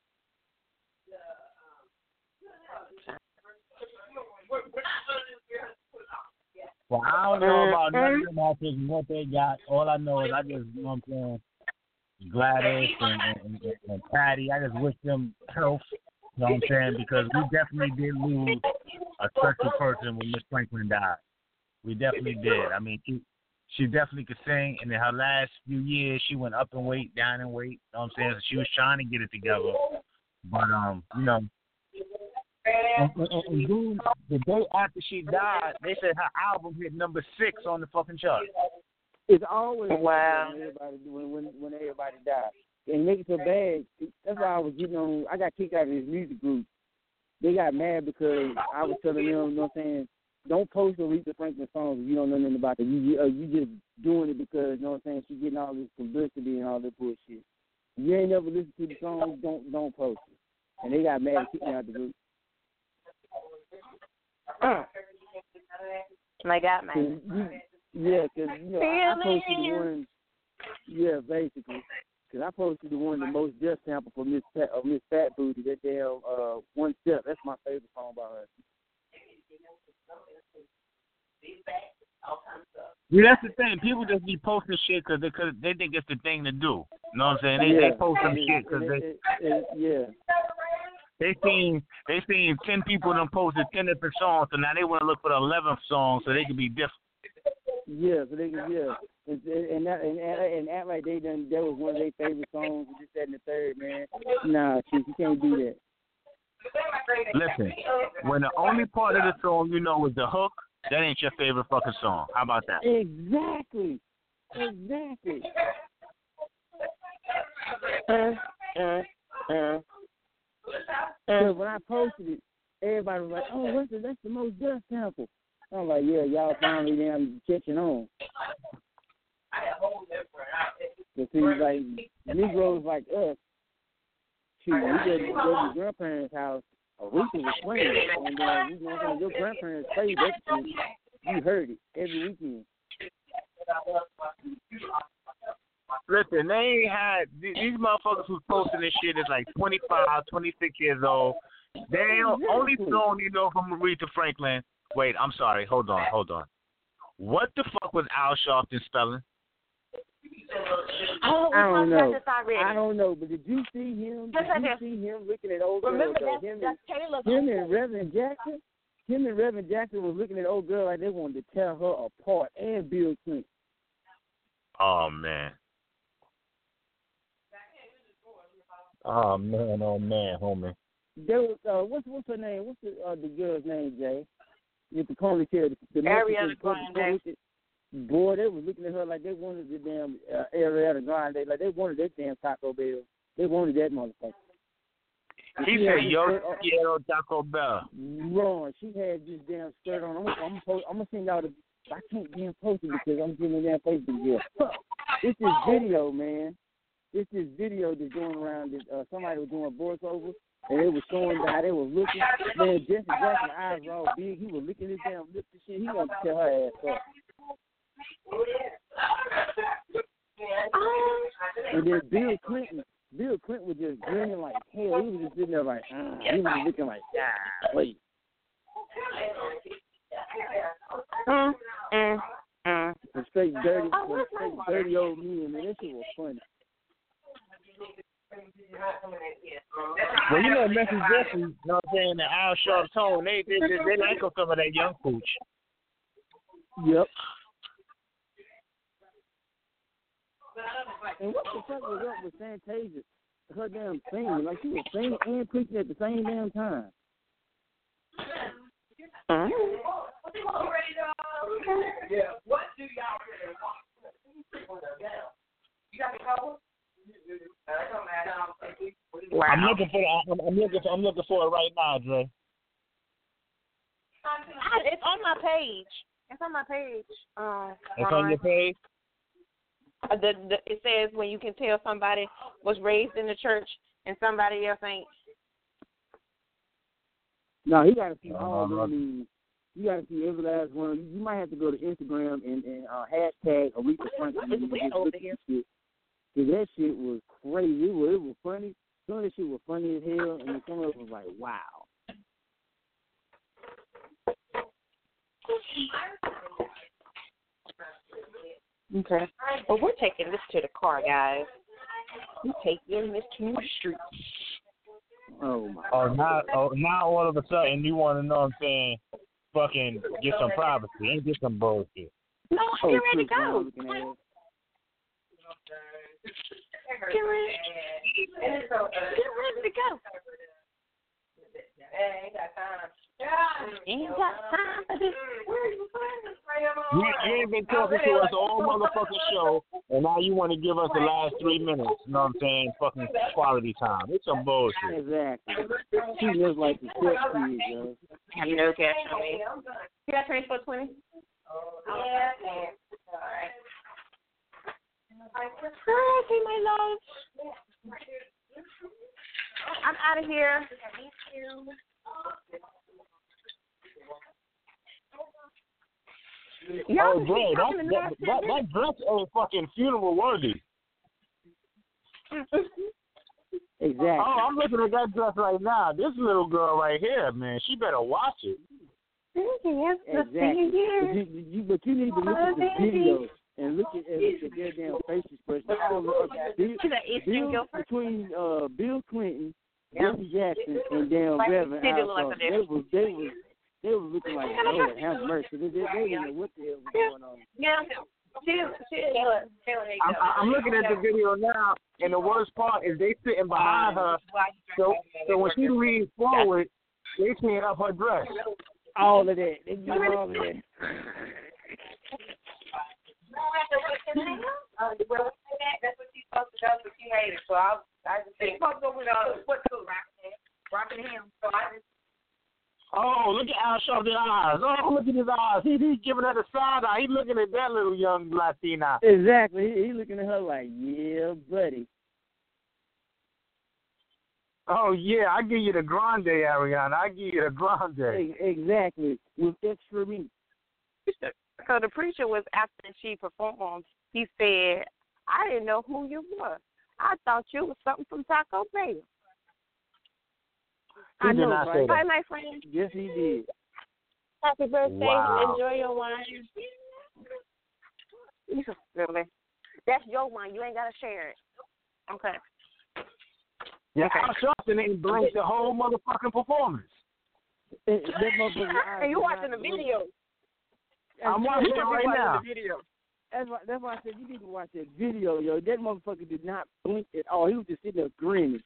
Well, I don't know about none of them artists and what they got. All I know is I just, you know what I'm saying, Gladys and, and, and, and Patty, I just wish them health, you know what I'm saying, because we definitely did lose a special person when Miss Franklin died. We definitely did. I mean, she, she definitely could sing, and in her last few years, she went up in weight, down in weight, you know what I'm saying, so she was trying to get it together. But, um, you know, and, and, and then the day after she died, they said her album hit number six on the fucking chart. It's always Wow. when everybody when when when everybody dies. And make it so bad. That's why I was getting on. I got kicked out of this music group. They got mad because I was telling them, you know what I'm saying, don't post Aretha Franklin songs if you don't know nothing about it. You you, uh, you just doing it because, you know what I'm saying, she's getting all this publicity and all that bullshit. If you ain't never listened to the song, don't don't post it. And they got mad and kicked me out the group. Mm. They got mad. You, yeah, because, you know, I, I posted the one, yeah, basically. Because I posted the one, the most death sample for Miss Pat, uh, Miss Fat Booty, that damn uh, One Step. That's my favorite song by her. Yeah, that's the thing. People just be posting shit because they, cause they think it's the thing to do. You know what I'm saying? They, yeah. they post some and, shit because and, they... and, and, yeah. They seen they seen ten people done posted ten different songs, so now they want to look for the eleventh song so they can be different. Yeah, so they can, yeah. And, and, that, and, and act like they done, that was one of their favorite songs, and this, that, and the third, man. Nah, chief, you can't do that. Listen, when the only part of the song you know is the hook, that ain't your favorite fucking song. How about that? Exactly. Exactly. Uh, uh, uh. Because when I posted it, everybody was like, "Oh, what's the, that's the most death sample." I'm like, "Yeah, y'all finally damn catching on." But see, like Negroes like us, shoot, we go to go to your grandparents' house. Aretha was playing, and uh, you know, when your grandparents played that shit, you heard it every weekend. Listen, they ain't had these motherfuckers who's posting this shit is like twenty-five, twenty-six years old. They ain't only song you know from Aretha Franklin. Wait, I'm sorry. Hold on, hold on. What the fuck was Al Sharpton spelling? Oh, we I don't talked about know. this already. I don't know, but did you see him? Did Listen, you see him looking at old girl? Remember, though? that's, Him, that's and, Taylor. him and Reverend Jackson. Him and Reverend Jackson was looking at old girl like they wanted to tear her apart. And Bill Clinton. Oh man. Oh man, oh man, homie. There was uh, what's what's her name? What's the uh, the girl's name, Jay? With the ponytail, the, the Ariana Mexican- Grande. Boy, they was looking at her like they wanted the damn uh, Ariana Grande, like they wanted that damn Taco Bell. They wanted that motherfucker. He She said, had "Yo, this skirt on- quiero Taco Bell." Wrong. She had this damn skirt on. I'm, I'm, post, I'm gonna send y'all the. I can't damn post it because I'm getting that Facebook deal. It's this video, man. It's this video that's going around. That uh, somebody was doing voiceover, and they was showing how they was looking. Man, Jesse Jackson's eyes were all big. He was licking his damn lips and shit. He wanted to tear her ass up. And then Bill Clinton, Bill Clinton was just grinning like hell. He was just sitting there like, ah. He was looking like, ah, wait. Mm, mm, mm. The straight dirty, the straight dirty old men, man. That shit was funny. Well, you know, Memphis Jesse, you know what I'm saying, the Al Sharp tone, they they, they, they like some of that young pooch. Yep. And what the fuck was up with Fantasia? Her damn singing, like she was singing and preaching at the same damn time. Mm. Yeah. What do y'all really want? You got the cover? Wow. I'm looking for the, I'm, I'm looking for I'm looking for it right now, Dre. I, it's on my page. It's on my page. Uh, It's on your page. Uh, the, the, it says when you can tell somebody was raised in the church and somebody else ain't. No, he got to see all Uh-huh. of them. You got to see every last one. You might have to go to Instagram and, and uh, hashtag Aretha Franklin. It's weird over here. Because that shit was crazy. It was, it was funny. Some of that shit was funny as hell, and then some of it was like, wow. Okay. Well, we're taking this to the car, guys. We're taking this to the street. Oh, my Oh, God. now, oh, now all of a sudden you want to know what I'm saying? Fucking get some privacy. Ain't get some bullshit. No, Oh, get ready to Chris go. Brown looking ass. Get ready. Get ready to go. Ain't got time. Ain't got time for this. You, you ain't been talking to us all motherfucking show, and now you want to give us the last three minutes. You know what I'm saying? Fucking quality time. It's some bullshit. Exactly. She just like the sex kid, yo. Have no cash on me. You got transfer twenty? Yeah. All right. Okay, my love. I'm out of here. Y'all Oh, bro, that, that, that, that dress ain't fucking funeral worthy. Exactly. Oh, I'm looking at that dress right now. This little girl right here, man, she better watch it. Exactly. But you, you, but you need to look at the video and look at, and look at their damn face expression. Bill, Bill, between uh, Bill Clinton, Jesse Jackson, and damn Reverend Al Sharpton, they was they was they was looking like, Lord have mercy. They, they, they didn't know what the hell was going on. Yeah. I'm, I'm looking at the video now, and the worst part is they sitting behind her. So, so when she leans forward, they can't up her dress. All of that. They do all of that. Uh, well, that's what she's supposed to do, but she hated. So I, I just think, supposed to go with uh, what to rocking, rocking him. So I just. Oh, look at Al Sharpton's eyes. Oh, look at his eyes. He, he's giving her the side eye. He's looking at that little young Latina. Exactly. He, he looking at her like, yeah, buddy. Oh, yeah, I give you the grande, Ariana. I give you the grande. Exactly. With extra meat. So the preacher was, after she performed, he said, I didn't know who you were. I thought you was something from Taco Bell. He I did know, not right? say that. Hi, my friend. Yes, he did. Happy birthday. Wow. Enjoy your wine. You so silly. That's your wine. You ain't got to share it. Okay. Yeah, Okay. Al Sharpton ain't blanked the whole motherfucking performance. That, that motherfucker eyes And you did watching the not video. I'm watching it right now. The video. That's why, that's why I said you need to watch that video, yo. That motherfucker did not blink at all. He was just sitting there grinning.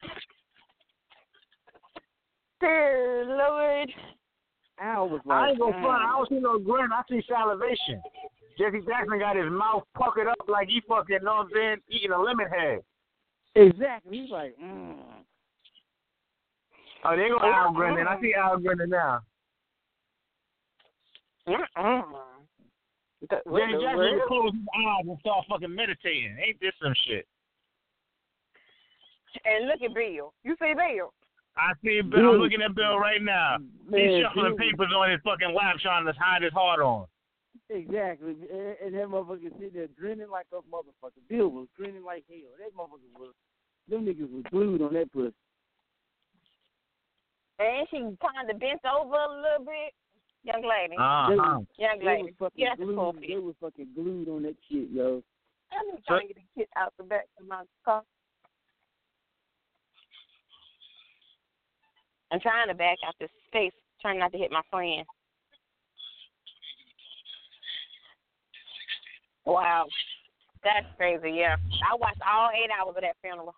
Dear Lord. Al was like, I ain't gonna front. I "Ah." don't see no grin. I see salivation. Jesse Jackson got his mouth puckered up like he fucking, you know what I'm saying, eating a lemon head. Exactly. He's like, mm. Oh, they go Al grinning. I see Al grinning now. Mm-mm. Jesse Jackson would close his eyes and start fucking meditating. Ain't this some shit? And look at Bill. You see Bill? I see Bill. I'm looking at Bill right now. Man, He's shuffling Bill- papers on his fucking lap trying to hide his heart on. Exactly. And, and that motherfucker sitting there grinning like a motherfucker. Bill was grinning like hell. That motherfucker was, them niggas was glued on that pussy. And she kind of bent over a little bit. Young lady. Uh-huh. They was, Young they lady. was fucking Get out the glued. pulpit. They was fucking glued on that shit, yo. I'm just trying to get the kid out the back of my car. I'm trying to back out this space, trying not to hit my friend. Wow. That's crazy, yeah. I watched all eight hours of that funeral.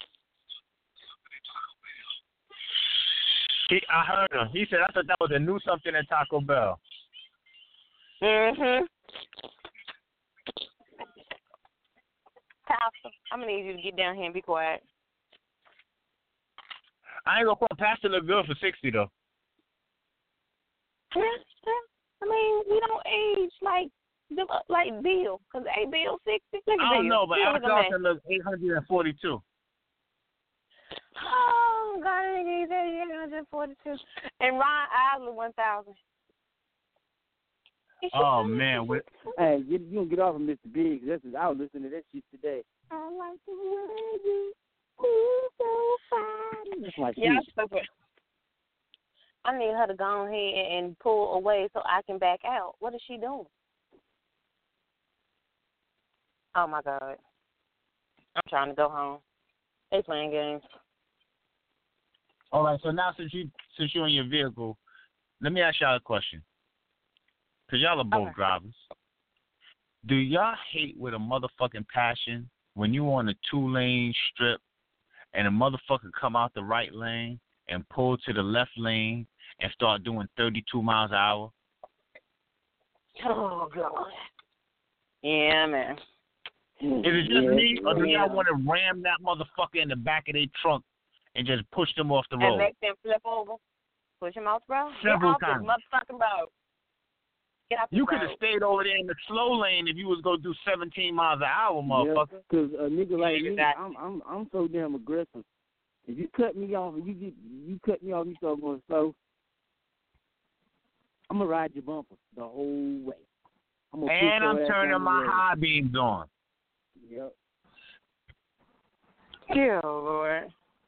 He, I heard him. He said, I thought that was a new something at Taco Bell. Mm-hmm. Pastor, I'm going to need you to get down here and be quiet. I ain't gonna call Pastor look good for sixty though. Yeah, yeah. I mean, we don't age like like Bill, because hey, Bill sixty. Look at I don't Bill. know, but Bill Al is a man. Johnson looks eight hundred forty-two. Oh, God, he's eight hundred forty-two. And Ron Isley, one thousand. Oh, man. What? Hey, you, you don't get off of Mister Biggs. That's I was listening to that shit today. I like the way you move so fine. That's my Yeah, shit. stupid. I need her to go ahead and pull away so I can back out. What is she doing? Oh, my God. I'm trying to go home. They playing games. All right, so now since you since you're in your vehicle, let me ask y'all a question. Cause y'all are both Okay. drivers. Do y'all hate with a motherfucking passion when you on a two lane strip and a motherfucker come out the right lane and pull to the left lane and start doing thirty-two miles an hour? Oh, God. Yeah, man. Is it just Yeah, me, or do yeah. y'all want to ram that motherfucker in the back of their trunk and just push them off the And road? make them flip over. Push him off, bro. Several Get off times. this motherfucking road. Get off the You could have road. stayed over there in the slow lane if you was gonna do seventeen miles an hour, motherfucker. Because a nigga like me, Exactly. I'm I'm I'm so damn aggressive. If you cut me off, and you get you cut me off, you start going slow. I'm gonna ride your bumper the whole way. I'm gonna push And your I'm ass turning down the my road. high beams on. Yep. Yeah, Lord.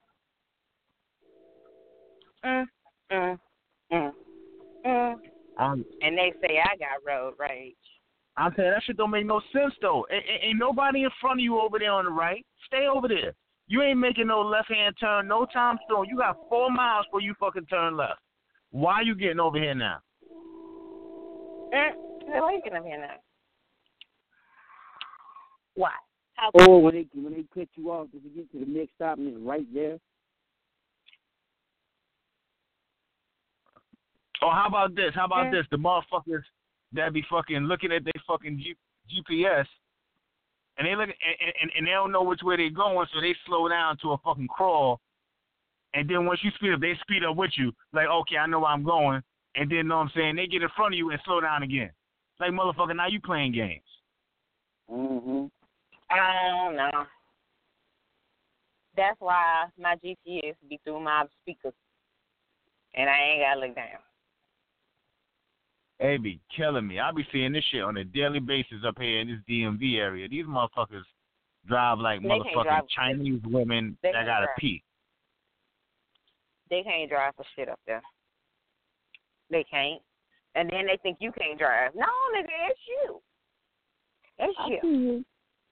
Mm, mm, mm, mm. Um, And they say I got road rage. I'm saying that shit don't make no sense though. Ain't, ain't nobody in front of you over there on the right. Stay over there. You ain't making no left hand turn no time soon. You got four miles before you fucking turn left. Why you getting over here now? Mm. Why you getting up here now? Why? How Or when they when they cut you off, if you get to the next stop and it's right there. Or how about this? How about Yeah. this? The motherfuckers that be fucking looking at their fucking G- GPS and they look and, and, and they don't know which way they going, so they slow down to a fucking crawl. And then once you speed up, they speed up with you. Like, okay, I know where I'm going. And then, know what I'm saying, they get in front of you and slow down again. Like, motherfucker, now you playing games. Mm-hmm. I don't know. That's why my G P S be through my speakers. And I ain't got to look down. They be killing me. I be seeing this shit on a daily basis up here in this D M V area. These motherfuckers drive like They can't motherfucking drive. Chinese women They that can't got a drive. pee. They can't drive for shit up there. They can't. And then they think you can't drive. No, nigga, it's you. It's I you. see you.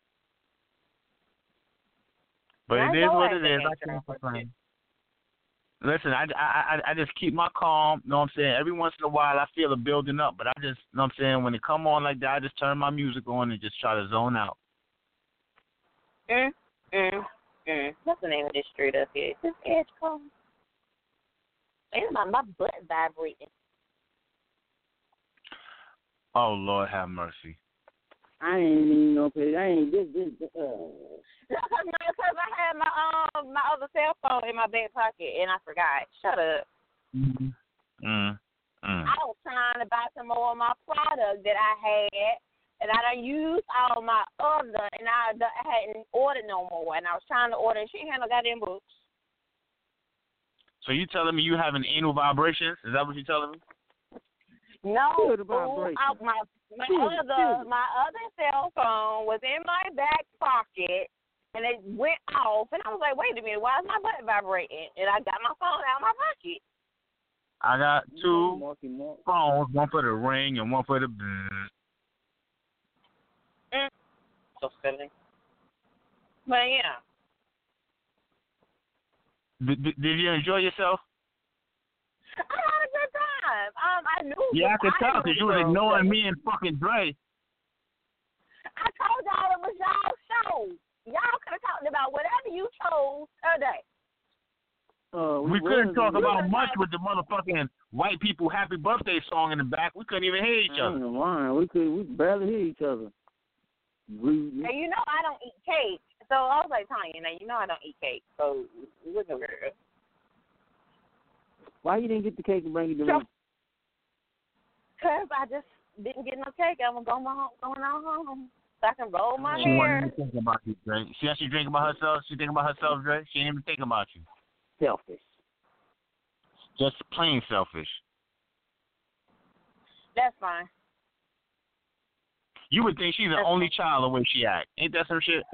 But I it is know what I it is. can't I can't drive for complain. Listen, I, I, I, I just keep my calm, you know what I'm saying? Every once in a while, I feel it building up, but I just, you know what I'm saying, when it come on like that, I just turn my music on and just try to zone out. Mm, mm, mm. What's the name of this street up here? Is this Edgecombe? And my, my butt vibrating. Oh, Lord have mercy. I ain't even know, I ain't this, this, uh. Because I had my um my other cell phone in my back pocket and I forgot. Shut up. Mm-hmm. Mm, mm. I was trying to buy some more of my product that I had, and I done used all my other, and I, I hadn't ordered no more. And I was trying to order, and she had no goddamn books. So you telling me you having anal vibrations? Is that what you telling me? No, Good fool, I, my my Good, other good. my other cell phone was in my back pocket. And it went off, and I was like, wait a minute, why is my butt vibrating? And I got my phone out of my pocket. I got two Marky Mark. phones, one for the ring and one for the... Mm. So silly. But, yeah. Did, did, did you enjoy yourself? I had a good time. Um, I knew. Yeah, I could tell because you was ignoring so. me and fucking Dre. I told y'all it was y'all's show. Y'all could have talked about whatever you chose today. Uh, we, we couldn't talk about much with the motherfucking white people happy birthday song in the back. We couldn't even hear each other. Lying. We could we barely hear each other. We, And you know I don't eat cake. So I was like, Tanya, now you know I don't eat cake. So it wasn't weird. Why you didn't get the cake and bring it to me? Because I just didn't get no cake. I was going, my, going on home. So I can roll my She hair. wasn't even thinking about you, Dre. See how she think about herself? She think about herself, Dre? She ain't even think about you. Selfish. Just plain selfish. That's fine. You would think she's the That's only fine. child the way she act. Ain't that some shit?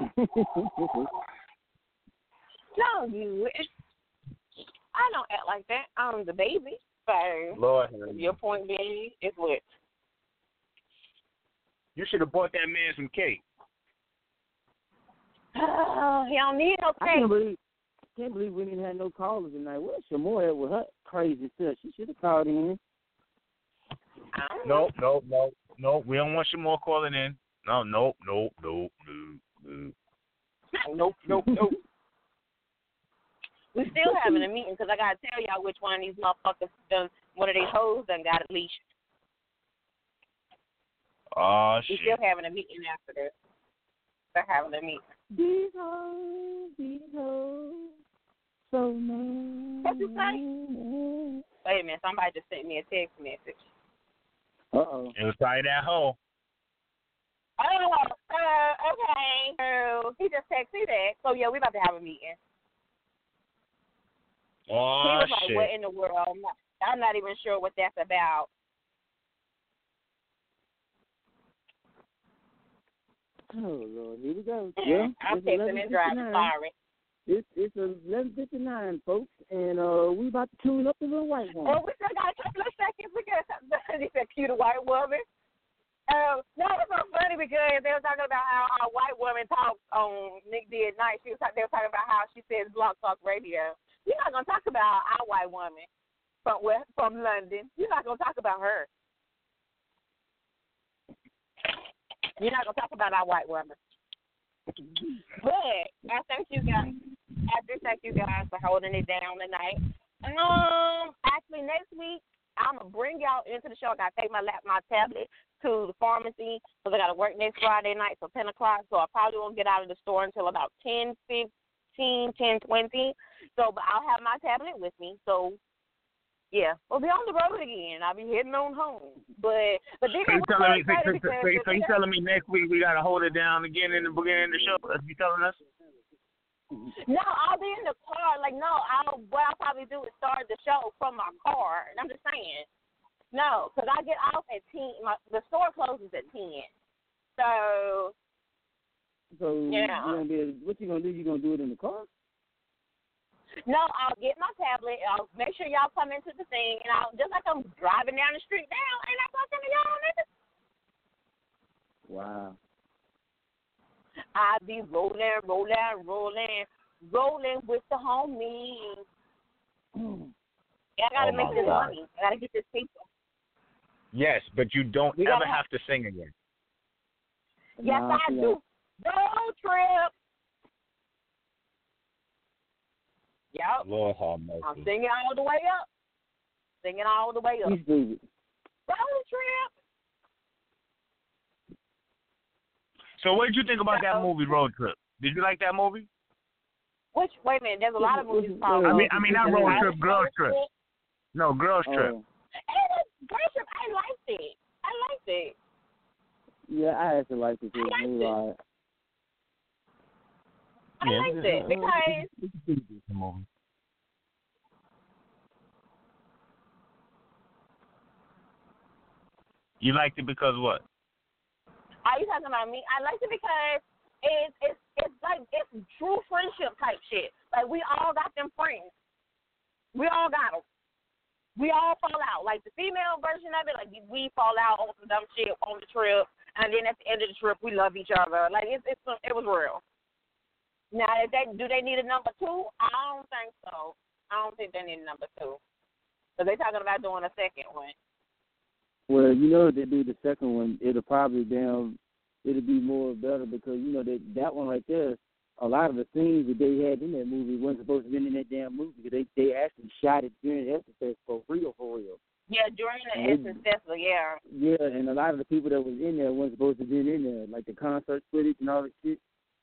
No, you wish. I don't act like that. I'm the baby. So Lord, your point being is what? you should have bought that man some cake. Oh, he don't need no I can't cake. believe can't believe we didn't have no callers tonight. What's Shamore at with her crazy stuff? She should have called in. Nope, nope, nope, nope. We don't want you more calling in. No, nope, nope, nope, nope, nope. Nope, nope, nope. We still having a meeting because I got to tell y'all which one of these motherfuckers done, one of these hoes done got a leash. Oh, We shit. still having a meeting after this. They're having a meeting. These hoes, these hoes, so mad. What you say? Wait a minute, somebody just sent me a text message. Uh-oh. It was probably that hoe. Oh, uh, okay. So he just texted me that. So, yeah, we about to have a meeting. Oh, he was like, shit. what in the world? I'm not, I'm not even sure what that's about. Oh, Lord, here we go. Mm-hmm. Yeah, I'm it's texting and driving, sorry. It's it's eleven fifty nine, folks, and uh, we about to tune up the little white woman. Oh, we still got a couple of seconds because he said cute white woman. Um, no, it's so funny because they were talking about how a white woman talks on Nick D at Night. She was they were talking about how she says Blog Talk Radio. You're not gonna talk about our white woman from West, from London. You're not gonna talk about her. You're not gonna talk about our white woman. But I thank you guys. I do thank you guys for holding it down tonight. Um, actually, next week I'm gonna bring y'all into the show. I gotta take my lap, my tablet to the pharmacy because I gotta work next Friday night till ten o'clock. So I probably won't get out of the store until about ten fifteen, ten twenty. So, but I'll have my tablet with me. So, yeah, we'll be on the road again. I'll be heading on home. But but then So you telling me, so, so, so, so, so you because telling me next week we gotta hold it down again in the beginning of the show? That's what you telling us? no, I'll be in the car. Like, no, I'll what I'll probably do is start the show from my car. And I'm just saying, no, because I get off at ten. My, the store closes at ten. So, So yeah. you gonna be, what you gonna do? You gonna do it in the car? no, I'll get my tablet. I'll make sure y'all come into the thing, and I'll just like I'm driving down the street now, and I'm talking to y'all, nigga. Wow. I be rolling, rolling, rolling, rolling with the homies. I gotta Oh, make my this God. money. I gotta get this paper. Yes, but you don't We ever gotta have to sing again. Yes, Nah, I see, do. Road trip. Yep. Lord have mercy. I'm singing all the way up. Singing all the way up. He's stupid. Road trip. So what did you think about that So- movie, Road Trip? Did you like that movie? Which, wait a minute, there's a lot of movies Wait, called. wait, I mean, wait. I mean not Road Road Trip, Trip, Girls Trip. No, Girls Trip. Oh, And Road trip, I liked it. I liked it. yeah, I actually like it too. I liked It was it. all right. I Yeah, liked it's- it because it's a pretty decent movie. You liked it because what? are you talking about me? I liked it because it's it's it's like it's true friendship type shit. Like we all got them friends. We all got them. We all fall out. Like the female version of it, like we fall out on some dumb shit on the trip, and then at the end of the trip, we love each other. Like it's it's it was real. Now, if they do they need a number two? I don't think so. I don't think they need a number two. So they talking about doing a second one. Well, you know, if they do the second one, it'll probably damn, it'll be more better because you know that that one right there, a lot of the scenes that they had in that movie wasn't supposed to be in that damn movie because they they actually shot it during the Essence for real, for real. Yeah, during the And Essence Festival, yeah. Yeah, and a lot of the people that was in there wasn't supposed to be in there, like the concert footage and all that shit.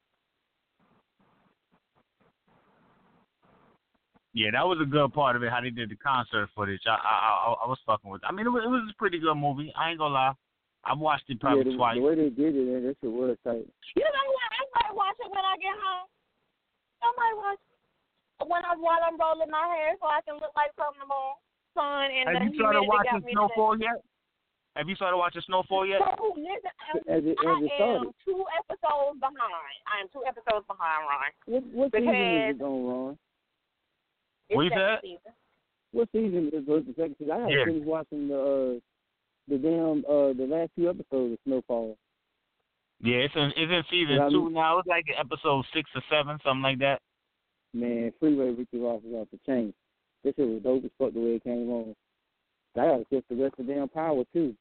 Yeah, that was a good part of it. How they did the concert footage. I I I, I was fucking with it. I mean, it was, it was a pretty good movie. I ain't gonna lie. I've watched it probably yeah, the, twice. the way they did it, that shit was tight. You know what? I might watch it when I get home. I might watch it when I while I'm rolling my hair so I can look like something tomorrow. Sun and Have the you started humidity got watching me Snowfall yet? Have you started watching Snowfall yet? So listen, I'm, As it, as it I started. am two episodes behind. I am two episodes behind, Ron. What, what season is Because it on, Ron? it's What you second said? season. What season is was the second season? I gotta Yeah. finish watching the uh, the damn uh the last two episodes of Snowfall. Yeah, it's in it's in season Yeah, I two mean- now. It's like episode six or seven, something like that. Man, Freeway Ricky Ross is off the chain. This shit was dope as fuck the way it came on. I gotta catch the rest of the damn Power too.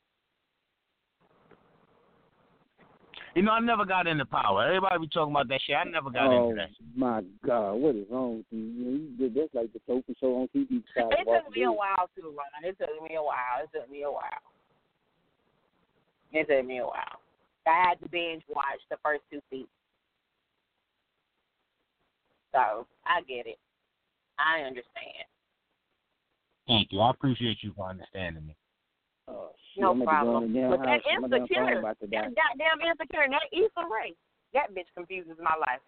You know, I never got into Power. Everybody be talking about that shit. I never got Oh into that shit. my God, what is wrong with you? You know, you did that's like the dopest show on T V. besides It took Walking me a Dead. while too, Ron. It took me a while. It took me a while. It took me a while. I had to binge watch the first two seasons. So I get it. I understand. Thank you. I appreciate you for understanding me. Oh shit, No I'm about to go problem. in the damn But that house. My damn phone insecure, about to die. that goddamn insecure, and that Issa Rae, that bitch confuses my life.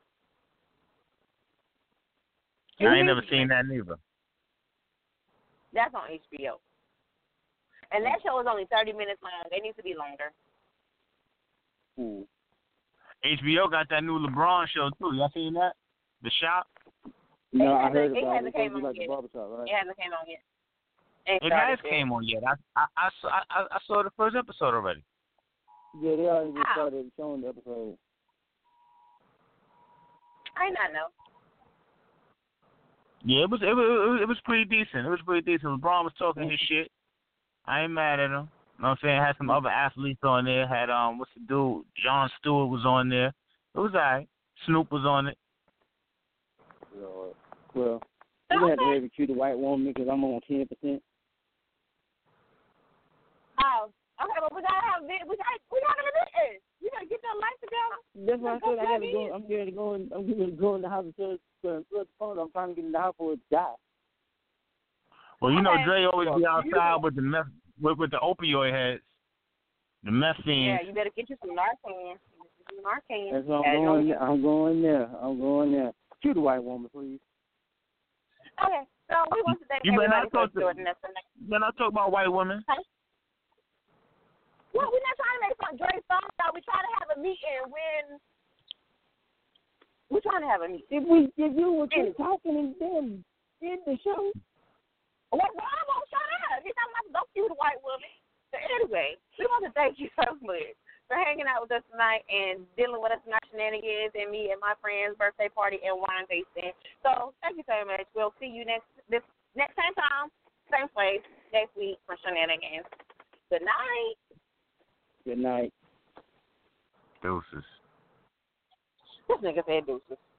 I ain't never seen that neither. That's on H B O. And that show is only thirty minutes long. It needs to be longer. Hmm. H B O got that new LeBron show too. Y'all seen that? The Shop. No, It I hasn't- heard it about it. hasn't It's came supposed to be on like the yet. barbershop, right? It hasn't came on yet. Ain't It started has yet. came on yet. I, I I saw I, I saw the first episode already. Yeah, they already just How? started showing the episode. I not know. Yeah, it was it was it was pretty decent. It was pretty decent. LeBron was talking his shit. I ain't mad at him. You know what I'm saying? Had some other athletes on there. Had um what's the dude? Jon Stewart was on there. It was alright. Snoop was on it. Lord. Well, we're gonna have to execute a white woman because I'm on ten percent. Oh, okay, but we gotta have vi- we got we gotta visit. We gotta get that life together. That's why I Go said I gotta plug go. in. I'm getting to go. In, I'm getting to go in the house until until the phone. I'm trying to get in the house before it die. Well, you know, Okay. Dre always be You- outside with the meth with, with the opioid heads. The meth Yeah, fiends. you better get you some Narcan. Some Narcan. That's why Add I'm it on going. your- There. I'm going there. I'm going there. Shoot a white woman, please. Okay, so we want to thank You better everybody not for talk to- joining us tonight. Then I talk about white women. Well, we're not trying to make fun of Dre's song, though. We're trying to have a meeting when. We're trying to have a meeting. If we, if you were keep talking and then did the show, Well, well, I won't shut up. You're talking about don't cute white woman. So anyway, we want to thank you so much for hanging out with us tonight and dealing with us in our shenanigans and me and my friend's birthday party and wine tasting. So thank you so much. We'll see you next this next same time, same place next week for shenanigans. Good night. Good night. Deuces. This nigga said deuces.